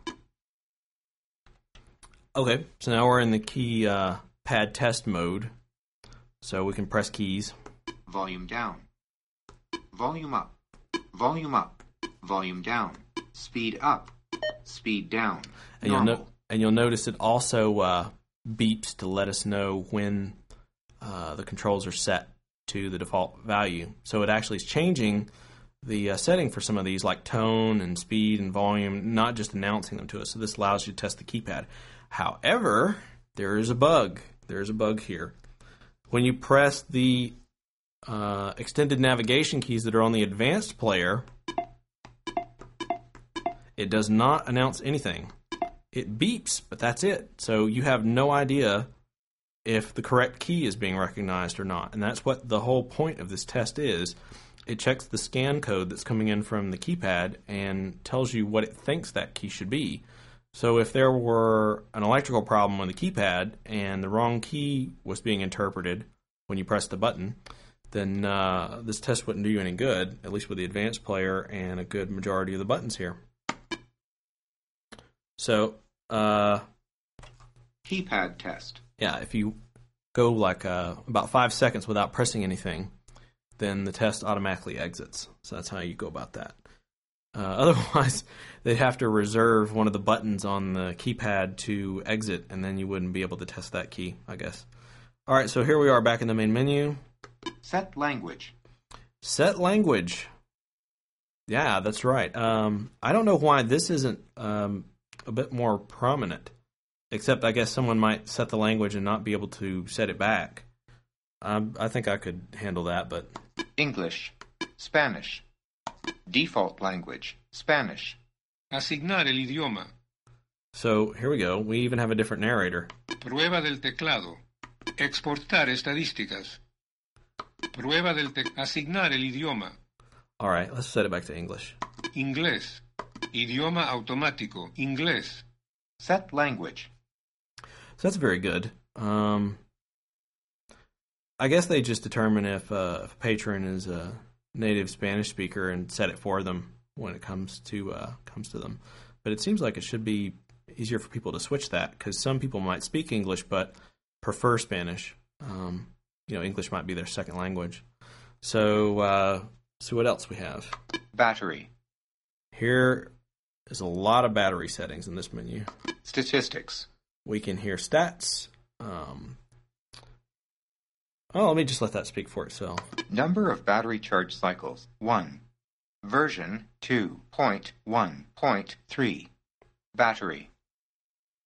Okay, so now we're in the key pad test mode. So we can press keys. Volume down. Volume up. Volume up. Volume down. Speed up. Speed down. And you'll notice it also beeps to let us know when the controls are set to the default value. So it actually is changing the setting for some of these, like tone and speed and volume, not just announcing them to us. So this allows you to test the keypad. However, there is a bug. There's a bug here. When you press the extended navigation keys that are on the advanced player, it does not announce anything. It beeps, but that's it. So you have no idea if the correct key is being recognized or not. And that's what the whole point of this test is. It checks the scan code that's coming in from the keypad and tells you what it thinks that key should be. So if there were an electrical problem on the keypad and the wrong key was being interpreted when you press the button, then this test wouldn't do you any good, at least with the advanced player and a good majority of the buttons here. So, keypad test. Yeah, if you go like about 5 seconds without pressing anything, then the test automatically exits. So that's how you go about that. Otherwise, they'd have to reserve one of the buttons on the keypad to exit, and then you wouldn't be able to test that key, I guess. All right, so here we are back in the main menu. Set language. Set language. Yeah, that's right. I don't know why this isn't a bit more prominent, except I guess someone might set the language and not be able to set it back. I think I could handle that, but... English. Spanish. Default language. Spanish. Asignar el idioma. So here we go. We even have a different narrator. Prueba del teclado. Exportar estadísticas. Prueba del asignar el idioma. All right, let's set it back to English. Inglés. Idioma automático. Inglés. Set language. So that's very good. I guess they just determine if a patron is a native Spanish speaker and set it for them when it comes to them. But it seems like it should be easier for people to switch that, because some people might speak English but prefer Spanish. English might be their second language. So what else we have? Battery. Here is a lot of battery settings in this menu. Statistics. We can hear stats. Let me just let that speak for itself. Number of battery charge cycles, 1. Version 2.1.3. Battery.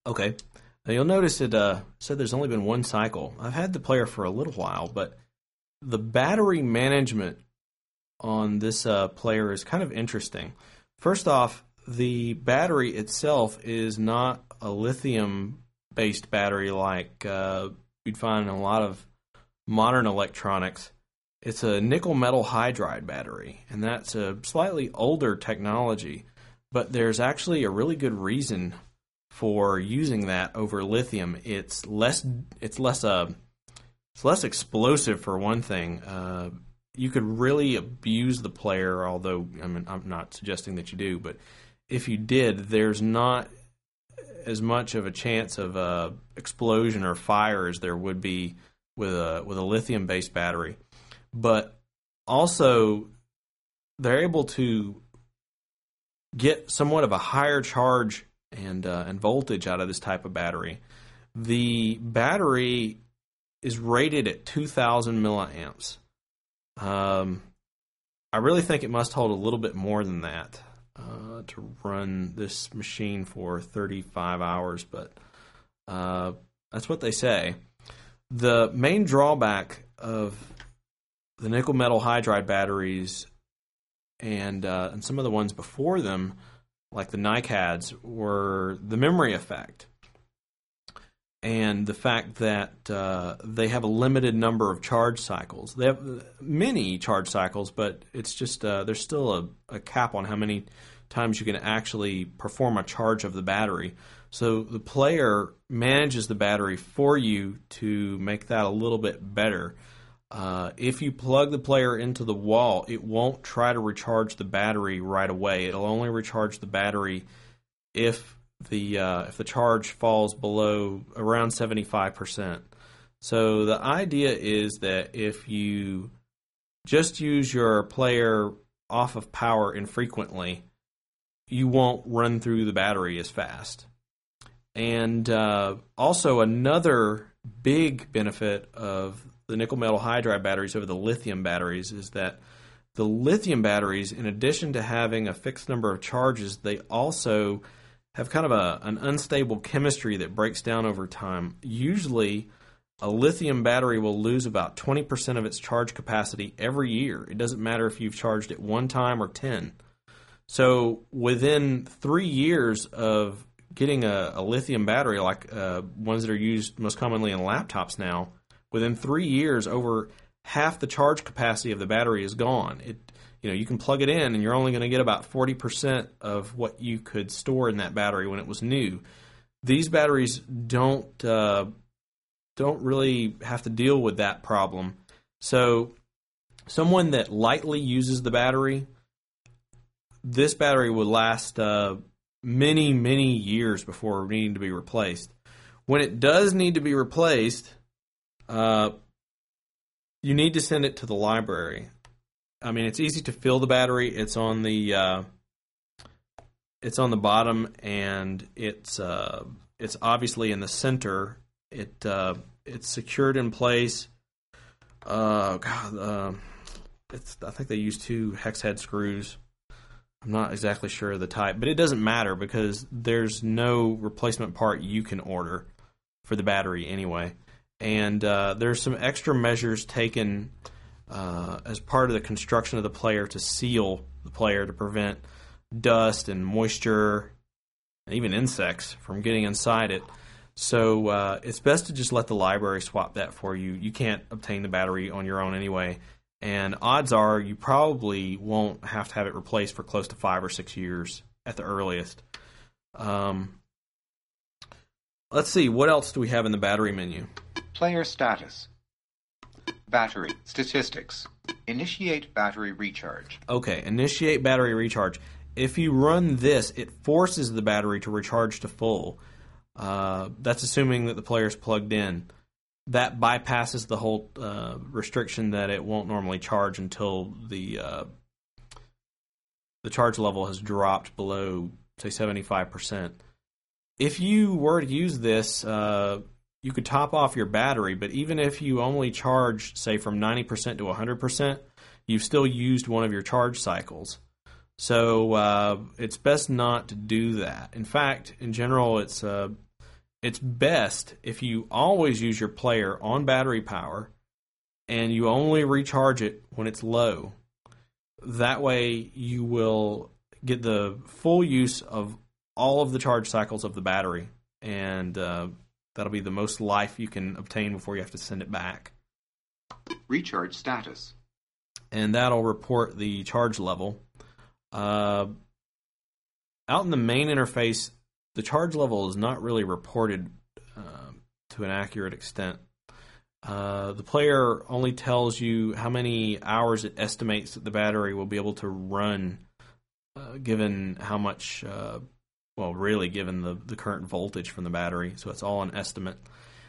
Okay. Now you'll notice it said there's only been one cycle. I've had the player for a little while, but the battery management on this player is kind of interesting. First off, the battery itself is not a lithium-based battery like you'd find in a lot of modern electronics. It's a nickel metal hydride battery, and that's a slightly older technology, but there's actually a really good reason for using that over lithium. It's less explosive for one thing. You could really abuse the player, although I'm not suggesting that you do, but if you did, there's not as much of a chance of explosion or fire as there would be with a lithium-based battery. But also, they're able to get somewhat of a higher charge and voltage out of this type of battery. The battery is rated at 2,000 milliamps. I really think it must hold a little bit more than that to run this machine for 35 hours, but that's what they say. The main drawback of the nickel metal hydride batteries and some of the ones before them, like the NiCads, were the memory effect and the fact that they have a limited number of charge cycles. They have many charge cycles, but it's just there's still a cap on how many times you can actually perform a charge of the battery. So the player manages the battery for you to make that a little bit better. If you plug the player into the wall, it won't try to recharge the battery right away. It'll only recharge the battery if the charge falls below around 75%. So the idea is that if you just use your player off of power infrequently, you won't run through the battery as fast. And also another big benefit of the nickel metal hydride batteries over the lithium batteries is that the lithium batteries, in addition to having a fixed number of charges, they also have kind of an unstable chemistry that breaks down over time. Usually, a lithium battery will lose about 20% of its charge capacity every year. It doesn't matter if you've charged it one time or 10. So within 3 years of getting a lithium battery, like ones that are used most commonly in laptops now, within 3 years, over half the charge capacity of the battery is gone. You can plug it in, and you're only going to get about 40% of what you could store in that battery when it was new. These batteries don't really have to deal with that problem. So, someone that lightly uses the battery, this battery would last many, many years before needing to be replaced. When it does need to be replaced, you need to send it to the library. I mean, it's easy to fill the battery. It's on the bottom, and it's obviously in the center. It's secured in place. I think they use 2 hex head screws. I'm not exactly sure of the type, but it doesn't matter because there's no replacement part you can order for the battery anyway. And there's some extra measures taken as part of the construction of the player to seal the player to prevent dust and moisture and even insects from getting inside it. So it's best to just let the library swap that for you. You can't obtain the battery on your own anyway. And odds are you probably won't have to have it replaced for close to 5 or 6 years at the earliest. Let's see, what else do we have in the battery menu? Player status. Battery. Statistics. Initiate battery recharge. Okay, initiate battery recharge. If you run this, it forces the battery to recharge to full. That's assuming that the player's plugged in. That bypasses the whole restriction that it won't normally charge until the charge level has dropped below, say, 75%. If you were to use this, you could top off your battery, but even if you only charge, say, from 90% to 100%, you've still used one of your charge cycles. So it's best not to do that. In fact, in general, it's it's best if you always use your player on battery power and you only recharge it when it's low. That way you will get the full use of all of the charge cycles of the battery, and that'll be the most life you can obtain before you have to send it back. Recharge status. And that'll report the charge level. Out in the main interface, the charge level is not really reported to an accurate extent. The player only tells you how many hours it estimates that the battery will be able to run, given how much, really given the current voltage from the battery. So it's all an estimate.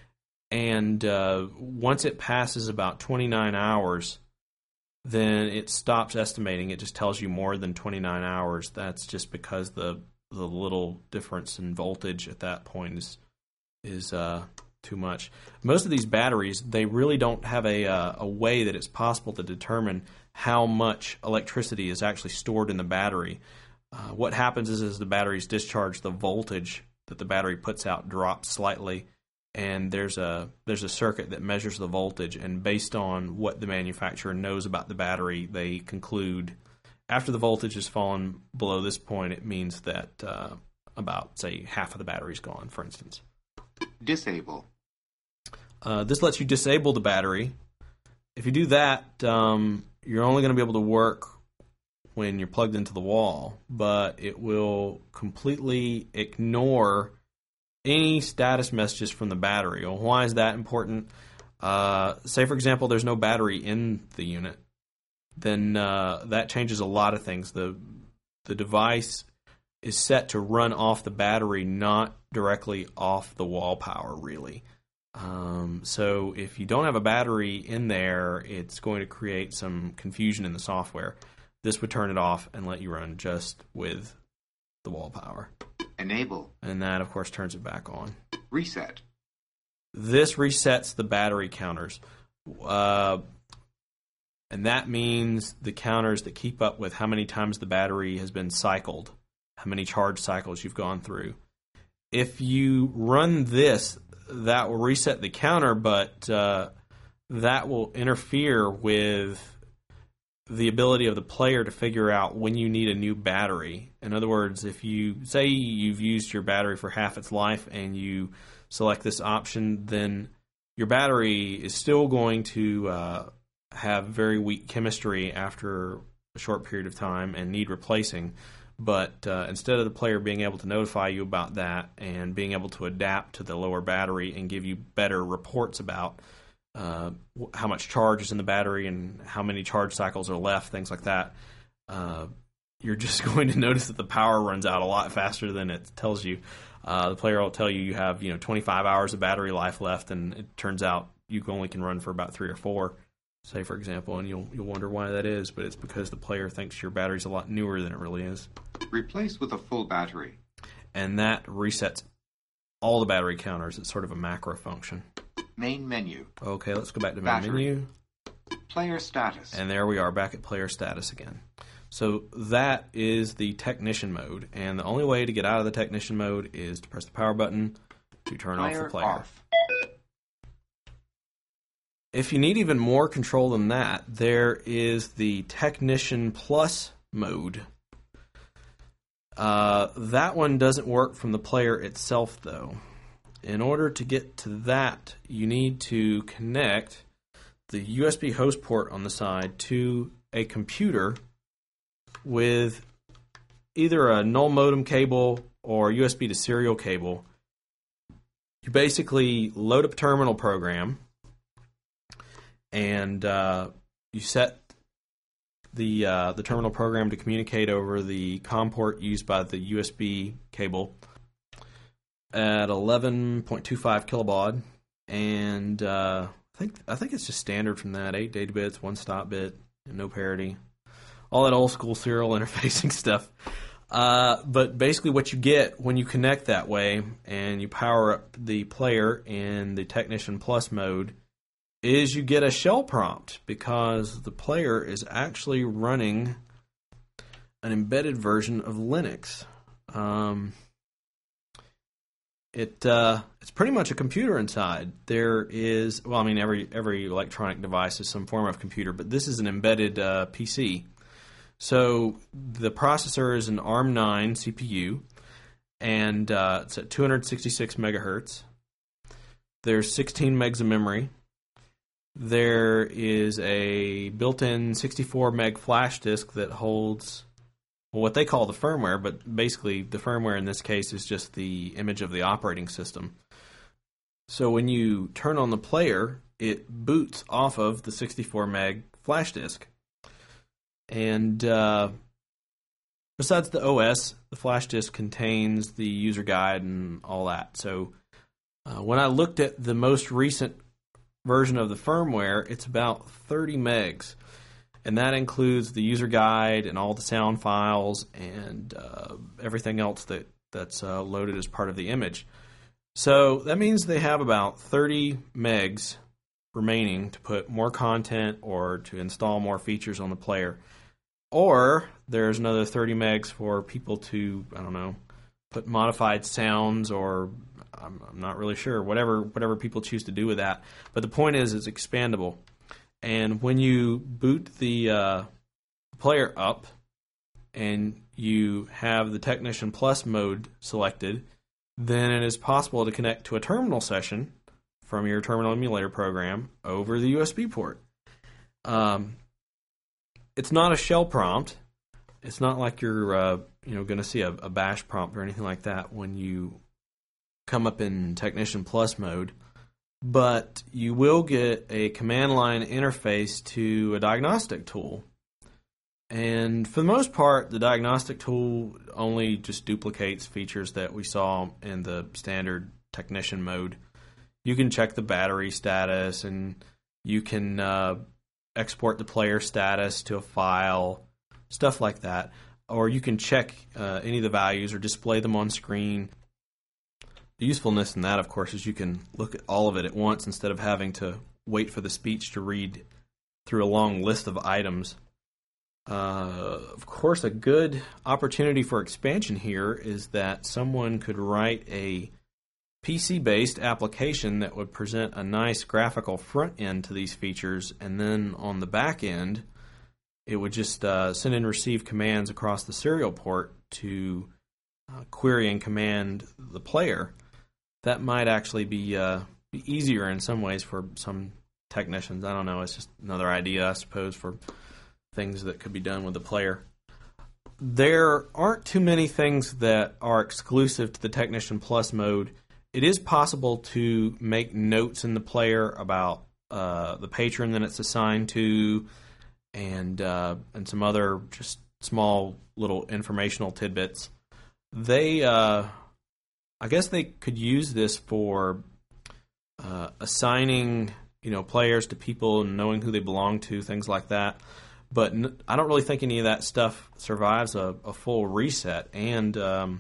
And once it passes about 29 hours, then it stops estimating. It just tells you more than 29 hours. That's just because the little difference in voltage at that point is too much. Most of these batteries, they really don't have a way that it's possible to determine how much electricity is actually stored in the battery. What happens is as the batteries discharge, the voltage that the battery puts out drops slightly, and there's a circuit that measures the voltage, and based on what the manufacturer knows about the battery, they conclude after the voltage has fallen below this point, it means that about, say, half of the battery's gone, for instance. Disable. This lets you disable the battery. If you do that, you're only going to be able to work when you're plugged into the wall, but it will completely ignore any status messages from the battery. Well, why is that important? Say, for example, there's no battery in the unit. Then that changes a lot of things. The device is set to run off the battery, not directly off the wall power, really. So if you don't have a battery in there, it's going to create some confusion in the software. This would turn it off and let you run just with the wall power. Enable. And that, of course, turns it back on. Reset. This resets the battery counters. And that means the counters that keep up with how many times the battery has been cycled, how many charge cycles you've gone through. If you run this, that will reset the counter, but that will interfere with the ability of the player to figure out when you need a new battery. In other words, if you say you've used your battery for half its life and you select this option, then your battery is still going to have very weak chemistry after a short period of time and need replacing. But instead of the player being able to notify you about that and being able to adapt to the lower battery and give you better reports about how much charge is in the battery and how many charge cycles are left, things like that, you're just going to notice that the power runs out a lot faster than it tells you. The player will tell you you have 25 hours of battery life left, and it turns out you only can run for about 3 or 4. Say, for example, and you'll wonder why that is, but it's because the player thinks your battery's a lot newer than it really is. Replace with a full battery. And that resets all the battery counters. It's sort of a macro function. Main menu. Okay, let's go back to main Battery. menu. Player status. And there we are, back at player status again. So that is the technician mode, and the only way to get out of the technician mode is to press the power button to turn off the player. Off. If you need even more control than that, there is the Technician Plus mode. That one doesn't work from the player itself, though. In order to get to that, you need to connect the USB host port on the side to a computer with either a null modem cable or USB to serial cable. You basically load up a terminal program, and you set the terminal program to communicate over the COM port used by the USB cable at 11.25 kilobaud, and I think it's just standard from that, 8 data bits, 1 stop bit, and no parity, all that old school serial interfacing stuff. But basically what you get when you connect that way and you power up the player in the Technician Plus mode is you get a shell prompt, because the player is actually running an embedded version of Linux. It's pretty much a computer inside. There is, well, I mean, every electronic device is some form of computer, but this is an embedded PC. So the processor is an ARM9 CPU, and it's at 266 megahertz. There's 16 megs of memory. There is a built-in 64 meg flash disk that holds what they call the firmware, but basically the firmware in this case is just the image of the operating system. So when you turn on the player, it boots off of the 64 meg flash disk. And besides the OS, the flash disk contains the user guide and all that. So when I looked at the most recent version of the firmware, it's about 30 megs. And that includes the user guide and all the sound files and everything else that's loaded as part of the image. So that means they have about 30 megs remaining to put more content or to install more features on the player. Or there's another 30 megs for people to, I don't know, put modified sounds or I'm not really sure, whatever people choose to do with that. But the point is it's expandable. And when you boot the player up and you have the Technician Plus mode selected, then it is possible to connect to a terminal session from your terminal emulator program over the USB port. It's not a shell prompt. It's not like you're going to see a bash prompt or anything like that when you come up in Technician Plus mode. But you will get a command line interface to a diagnostic tool. And for the most part, the diagnostic tool only just duplicates features that we saw in the standard technician mode. You can check the battery status, and you can export the player status to a file, stuff like that. Or you can check any of the values or display them on screen. The usefulness in that, of course, is you can look at all of it at once instead of having to wait for the speech to read through a long list of items. Of course, a good opportunity for expansion here is that someone could write a PC-based application that would present a nice graphical front end to these features, and then on the back end, it would just send and receive commands across the serial port to query and command the player. That might actually be easier in some ways for some technicians. I don't know. It's just another idea, I suppose, for things that could be done with the player. There aren't too many things that are exclusive to the Technician Plus mode. It is possible to make notes in the player about the patron that it's assigned to, and some other just small little informational tidbits. I guess they could use this for assigning, players to people and knowing who they belong to, things like that. But I don't really think any of that stuff survives a full reset. And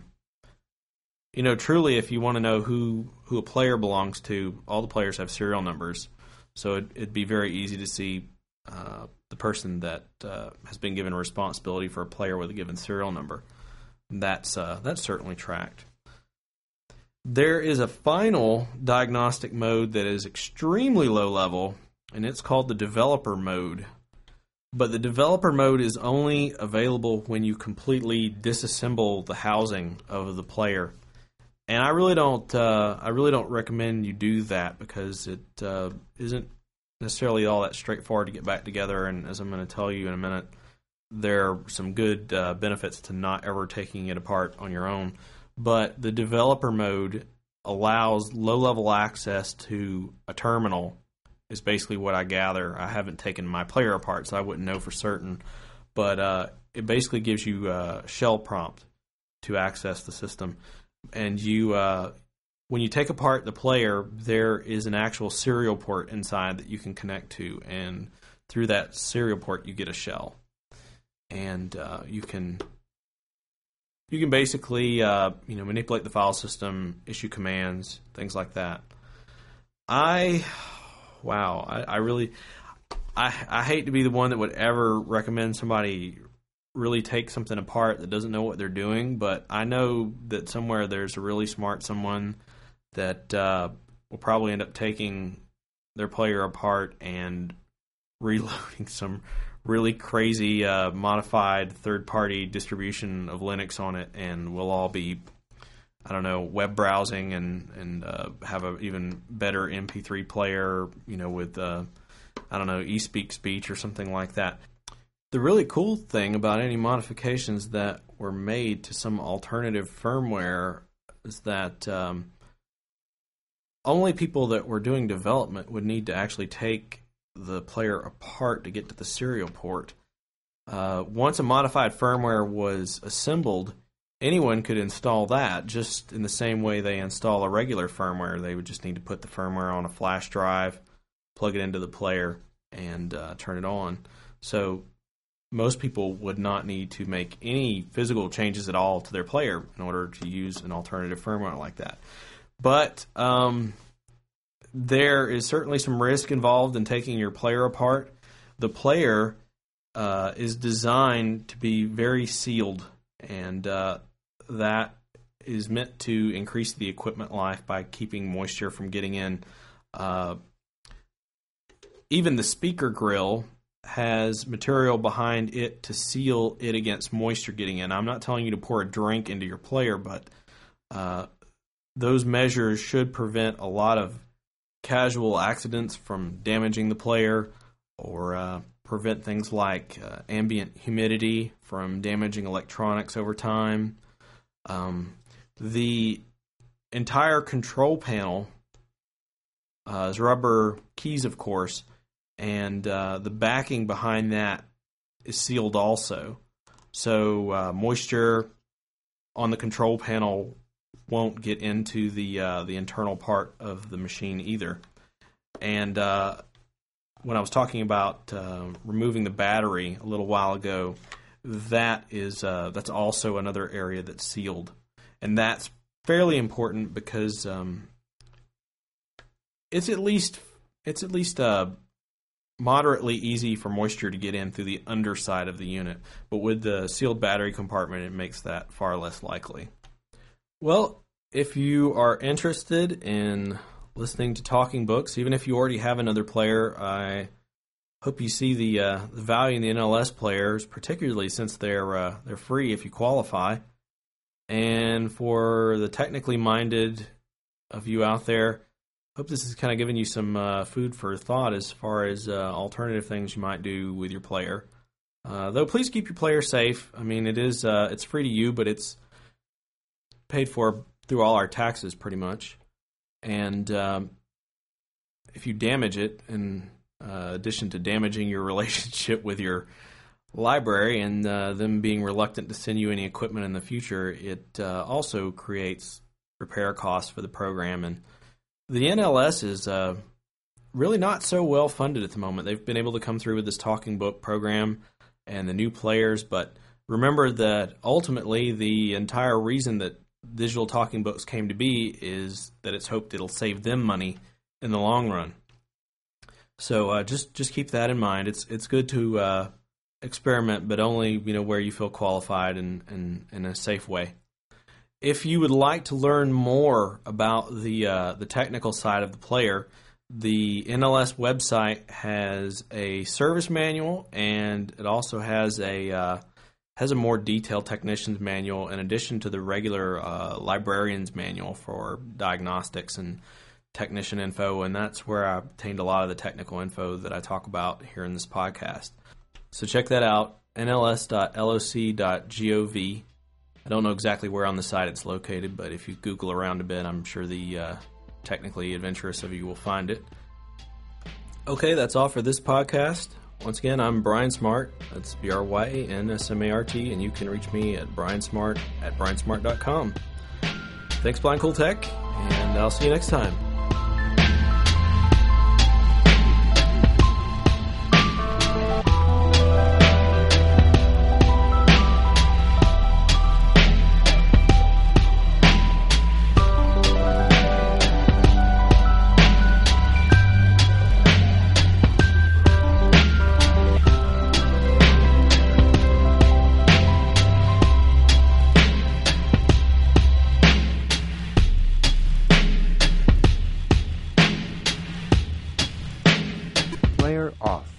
truly, if you want to know who a player belongs to, all the players have serial numbers, so it'd be very easy to see the person that has been given responsibility for a player with a given serial number. That's certainly tracked. There is a final diagnostic mode that is extremely low level, and it's called the developer mode. But the developer mode is only available when you completely disassemble the housing of the player. And I really don't recommend you do that, because it isn't necessarily all that straightforward to get back together. And as I'm going to tell you in a minute, there are some good benefits to not ever taking it apart on your own. But the developer mode allows low-level access to a terminal, is basically what I gather. I haven't taken my player apart, so I wouldn't know for certain. But it basically gives you a shell prompt to access the system. And when you take apart the player, there is an actual serial port inside that you can connect to. And through that serial port, you get a shell. And you can basically manipulate the file system, issue commands, things like that. I hate to be the one that would ever recommend somebody really take something apart that doesn't know what they're doing, but I know that somewhere there's a really smart someone that will probably end up taking their player apart and reloading some really crazy modified third-party distribution of Linux on it, and we'll all be, I don't know, web browsing and have an even better MP3 player, with, I don't know, eSpeak speech or something like that. The really cool thing about any modifications that were made to some alternative firmware is that only people that were doing development would need to actually take the player apart to get to the serial port. Once a modified firmware was assembled, anyone could install that just in the same way they install a regular firmware. They would just need to put the firmware on a flash drive, plug it into the player, and turn it on. So most people would not need to make any physical changes at all to their player in order to use an alternative firmware like that. But there is certainly some risk involved in taking your player apart. The player is designed to be very sealed, and that is meant to increase the equipment life by keeping moisture from getting in. Even the speaker grill has material behind it to seal it against moisture getting in. I'm not telling you to pour a drink into your player, but those measures should prevent a lot of casual accidents from damaging the player, or prevent things like ambient humidity from damaging electronics over time. The entire control panel is rubber keys, of course, and the backing behind that is sealed also. So moisture on the control panel won't get into the internal part of the machine either. And when I was talking about removing the battery a little while ago, that's also another area that's sealed, and that's fairly important because it's at least moderately easy for moisture to get in through the underside of the unit, but with the sealed battery compartment, it makes that far less likely. Well, if you are interested in listening to talking books, even if you already have another player, I hope you see the value in the NLS players, particularly since they're free if you qualify. And for the technically minded of you out there, I hope this is kind of giving you some food for thought as far as alternative things you might do with your player. Though please keep your player safe. I mean, it's free to you, but it's paid for through all our taxes pretty much. And if you damage it, in addition to damaging your relationship with your library and them being reluctant to send you any equipment in the future, it also creates repair costs for the program. And the NLS is really not so well funded at the moment. They've been able to come through with this talking book program and the new players, but remember that ultimately the entire reason that digital talking books came to be is that it's hoped it'll save them money in the long run. So just keep that in mind. It's good to experiment, but only where you feel qualified and in a safe way. If you would like to learn more about the technical side of the player, the NLS website has a service manual, and it also has a more detailed technician's manual in addition to the regular librarian's manual for diagnostics and technician info, and that's where I obtained a lot of the technical info that I talk about here in this podcast. So check that out, nls.loc.gov. I don't know exactly where on the site it's located, but if you Google around a bit, I'm sure the technically adventurous of you will find it. Okay, that's all for this podcast. Once again, I'm Brian Smart. That's BryanSmart, and you can reach me at briansmart@briansmart.com. Thanks, Blind Cool Tech, and I'll see you next time. Fire off.